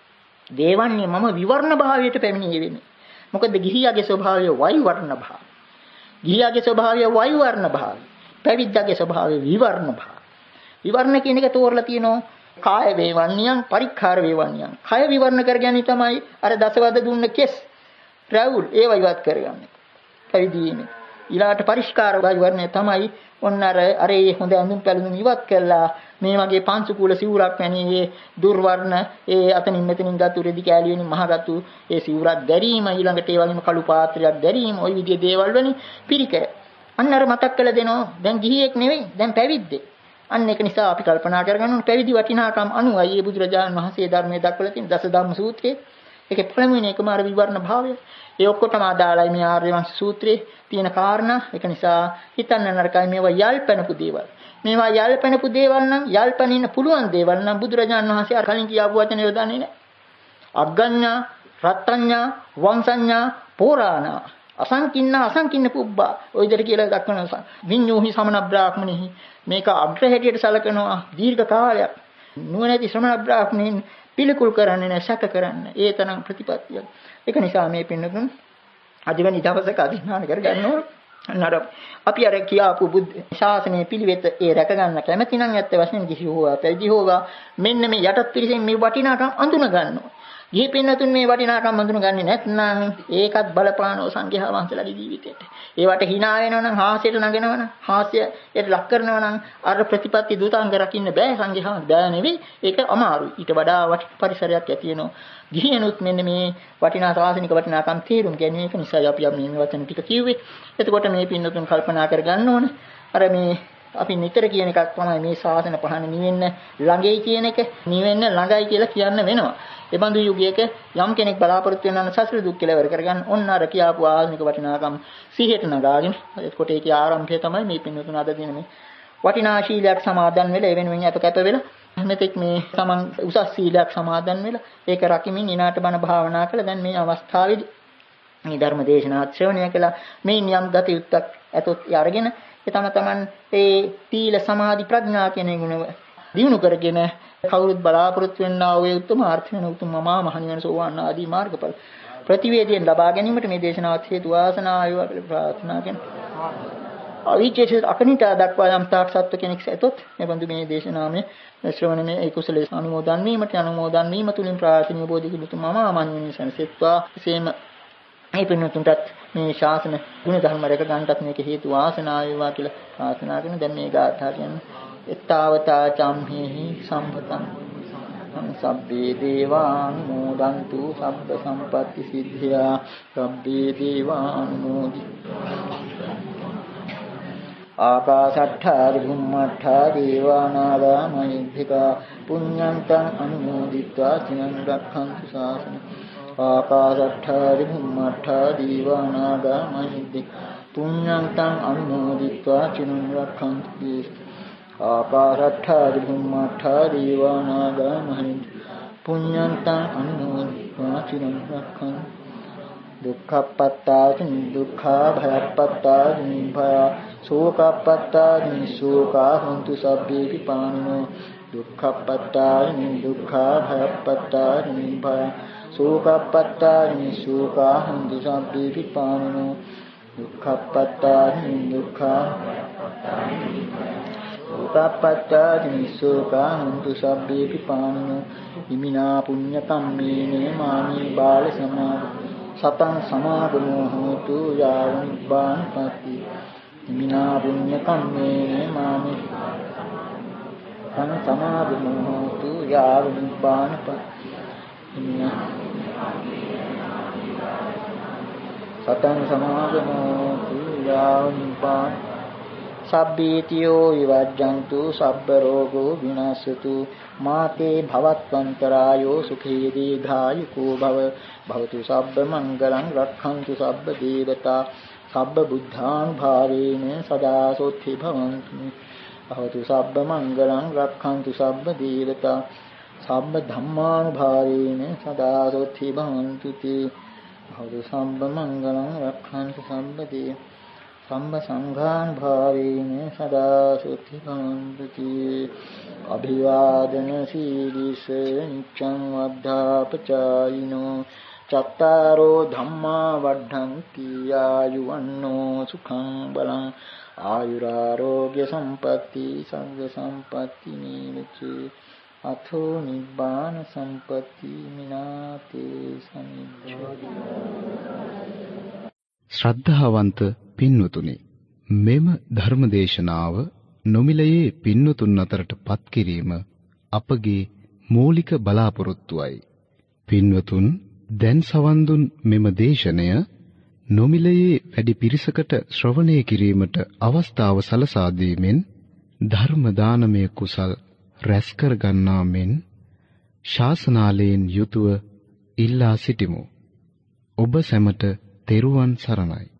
වේවන්‍ය මම විවරණ භාවයට පැමිණියේ වෙන්නේ. මොකද ගිහියාගේ ස්වභාවය වෛවර්ණ භාවය. ගිහියාගේ ස්වභාවය වෛවර්ණ භාවය. පැවිද්දාගේ ස්වභාවය විවරණ භාවය. විවරණ කියන එක තෝරලා තියෙනවා කාය වේවන්‍යයන් පරික්ඛාර වේවන්‍යයන්. කය විවරණ කරගන්නේ තමයි අර දසවද දුන්න කෙස් රැවුල් ඒව ඉවත් කරගන්නේ. පැවිදීමේ ඊළාට පරිස්කාර වර්ණය තමයි ඔන්න අර අර ඒ හොඳ අඳුම් පැළඳුම් ඉවත් කළා මේ වගේ පංචකූල සිවුරක් වැනි ඒ දුර්වර්ණ ඒ අතනින් මෙතනින් ගත්තු රෙදි කෑලි වෙනින් මහගත්තු ඒ සිවුරක් දැරීම ඊළඟට ඒ වගේම කළු පාත්‍රයක් දැරීම ওই විදිහේ දේවල් වලින් පිරිකර අන්න අර මතක් කළ දෙනවා දැන් ගිහියෙක් නෙවෙයි දැන් පැවිද්දෙක්. අන්න ඒක නිසා අපි කල්පනා කරගන්න ඕනේ පැවිදි වටිනාකම් අනුවයි මේ බුදුරජාණන් වහන්සේ ධර්මයේ දක්වලා තියෙන දස ධම්ම සූත්‍රයේ ඒකේ පළමුවෙනි එකම අර විවරණ භාවය. ඒ ඔක්කොටම ආදාළයි මේ ආර්ය වංශ සූත්‍රයේ තියෙන කාරණා. ඒක නිසා හිතන්න නරකයි මේවා යල්පැනපු දේවල්. මේවා යල්පැනපු දේවල් නම් යල්පැනින්න පුළුවන් දේවල් නම් බුදුරජාණන් වහන්සේ අර කලින් කියාපු වචන යොදන්නේ නැහැ. අග්ගඤ්ඤා, රත්ත්‍ඤ්ඤා, වංශඤ්ඤා, පෝරාණා, අසංකින්න අසංකින්න පුබ්බා. ඔය විදිහට කියලා දක්වනවා. විඤ්ඤෝහි සමන බ්‍රාහ්මණෙහි මේක අග්‍ර හැටියට සැලකනවා දීර්ඝ කාලයක්. නුවණැති ශ්‍රමණ බ්‍රාහ්මණයින් පිළිකුල් කරන්නේ නැහැ සැක කරන්නේ. ඒ තරම් ප්‍රතිපත්තිය. ඒක නිසා මේ පින්නතුන් අදිවැනි දවසක අධිෂ්ඨාන කරගන්න ඕන. අන්නර අපි අර කියාපු බුද්ධ ශාසනයේ පිළිවෙත ඒ රැක ගන්න කැමැති නම් ඇත්ත වශයෙන්ම කිසි හෝවා පැවිදි හෝවා මෙන්න මේ යටත් පිරිසෙන් මේ වටිනාකම් අඳුන ගන්නවා. ගිහි පින්නතුන් මේ වටිනාකම් අඳුනගන්නේ නැත්නම් ඒකත් බලපානෝ සංඝයා වහන්සේලාගේ ජීවිතයට. ඒවට hina වෙනවනම් හාස්‍යයට නගනවනම් හාස්‍යයට ලක් කරනවනම් අර ප්‍රතිපත්ති දුතාංග රකින්න බෑ සංඝයා බෑ නෙවෙයි. ඒක අමාරුයි. ඊට වඩා වටිනා පරිසරයක් ඇති වෙනවා. ගිහියනුත් මෙන්න මේ වටිනා සාසනික වටිනාකම් තේරුම් ගැනීම එක නිසා අපි මේ වචන ටික කිව්වේ. එතකොට මේ පින්නතුන් කල්පනා කරගන්න ඕන. අර මේ අපි නිතර කියන එකක් තමයි මේ ශාසන පහන නිවෙන්න ළඟයි කියන එක. නිවෙන්න ළඟයි කියලා කියන්න වෙනවා. ඒ බඳු යුගයක යම් කෙනෙක් බලාපොරොත්තු වෙන සසර දුක් කෙලවර කරගන්න ඔන්න අර කියාපු ආධුනික වටිනාකම් සිහියට නගාගෙන එතකොට ඒකේ ආරම්භය තමයි මේ පින්වතුන් අද දින මේ වටිනා ශීලයක් සමාදන් වෙලා ඒ වෙනුවෙන් අප කැප වෙලා මෙතෙක් මේ තමන් උසස් සීලයක් සමාදන් වෙලා ඒක රකිමින් ඊනාට බණ භාවනා කළා. දැන් මේ අවස්ථාවේදී මේ ධර්ම දේශනාවත් ශ්‍රවණය කළා. මේ නියම් ගත යුත්තක් ඇතොත් අරගෙන ඒ තම තමන් ඒ තීල සමාධි ප්‍රඥා කියන ගුණ දිනු කරගෙන කවුරුත් බලාපොරොත්තු වෙන්නා වූ උතුම් ආර්ථ වෙන උතුම් මහා මහණියන් සෝවාන් ආදී මාර්ගඵල ප්‍රතිවේදයෙන් ලබා ගැනීමට මේ දේශනාවත් හේතු වාසනා වේවා කියලා ප්‍රාර්ථනා කරනවා. අවිචේත අකනිට දක්වා යම් තාක් සත්ව කෙනෙක් ඇතොත් මේ බඳු මේ දේශනාමය ශ්‍රවණමේ ඒ කුසලයේ අනුමෝදන් වීමට අනුමෝදන් වීම තුලින් ප්‍රාර්ථනීය බෝධිගුරුතුම මම ආමන්ත්‍රණය සැනසෙත්වා. එසේම මේ පින්වතුන්ටත් මේ ශාසන ගුණ ධර්ම රැක ගන්නටත් මේක හේතු වාසනා වේවා කියලා ප්‍රාර්ථනා කරන දැන් මේ ගාථා කියන්නේ එත්තාවතා චම්හේහි සම්පතං සබ්බේ දේවානුමෝදන්තු සබ්බ සම්පatti සිද්ධියා සබ්බේ දේවානුමෝදි ආකාශට්ඨා බුම්මට්ඨා දේවානාගා මහිද්దికා පුඤ්ඤන්තං අනුමෝදිत्वा චිරං රක්ඛන්තු ශාසනං ආකාශට්ඨා බුම්මට්ඨා දේවානාගා මහිද්దికා පුඤ්ඤන්තං අනුමෝදිत्वा චිරං රක්ඛන්තු ආකාශට්ඨා බුම්මට්ඨා දේවානාගා මහිද්దికා පුඤ්ඤන්තං අනුමෝදිत्वा චිරං රක්ඛන්තු දුක්ඛප්පත්තාච දුක්ඛා භයප්පත්තාච නිභය සෝකප්පත්තාච සෝකා හොන්තු සබ්බේ පිපානිනෝ දුක්ඛප්පත්තාච දුක්ඛා භයප්පත්තාච නිභය සෝකප්පත්තාච සෝකා හොන්තු සබ්බේ පිපානිනෝ දුක්ඛප්පත්තාච දුක්ඛා සෝකප්පත්තාච සෝකා හොන්තු සබ්බේ පිපානිනෝ ඉමිනා පුඤ්ඤ කම්මේන මාමි බාල සමාධි සතං සමාගමෝ හෝතු යාව නිබ්බානපති මිනා පුඤ්ඤ කම්මේන මාමි සතං සමාගමෝ හෝතු යාව නිබ්බානපති සතං සමාගමෝ හෝතු යාව නිබ්බාන සබ්බීතියෝ විවජ්ජන්තු සබ්බ රෝගෝ විනාශතු මාතේ භවත්වන්තරායෝ සුඛී දීඝායුකෝ භව භවතු සබ්බ මංගලං රක්ඛන්තු සබ්බ දේවතා සබ්බ බුද්ධානුභාවේන සදා සොත්ති භවන්තු භවතු සබ්බ මංගලං රක්ඛන්තු සබ්බ දේවතා සබ්බ ධම්මානුභාවේන සදා සොත්ති භවන්තු තේ භවතු සබ්බ මංගලං රක්ඛන්තු සබ්බ දේ සම්ම සංඝානුභාවේන සදා සොත්ති භවන්තු තේ අභිවාදන සීලිස නිච්ඡං වද්ධාපචායිනෝ චත්තාරෝ ධම්මා වඩ්ඩಂತಿ ආයුවන්නෝ සුඛං බලං ආයුරාෝග්‍ය සම්පatti සංඝ සම්පatti නීවචි අතෝ නිබ්බාන සම්පatti මිනාතේ සමිච්ඡති. ශ්‍රද්ධාවන්ත පින්වතුනි, මෙම ධර්මදේශනාව නොමිලයේ පින්වතුන් අතරට පත් කිරීම අපගේ මූලික බලාපොරොත්තුවයි. පින්වතුන් දැන් සවන් දුන් මෙම දේශනය නොමිලයේ වැඩි පිරිසකට ශ්‍රවණය කිරීමට අවස්ථාව සලසා දීමෙන් ධර්ම දානමය කුසල් රැස් කර ගන්නා මෙන් ශාසනාලයෙන් යුතුව ඉල්ලා සිටිමු. ඔබ සැමට තෙරුවන් සරණයි.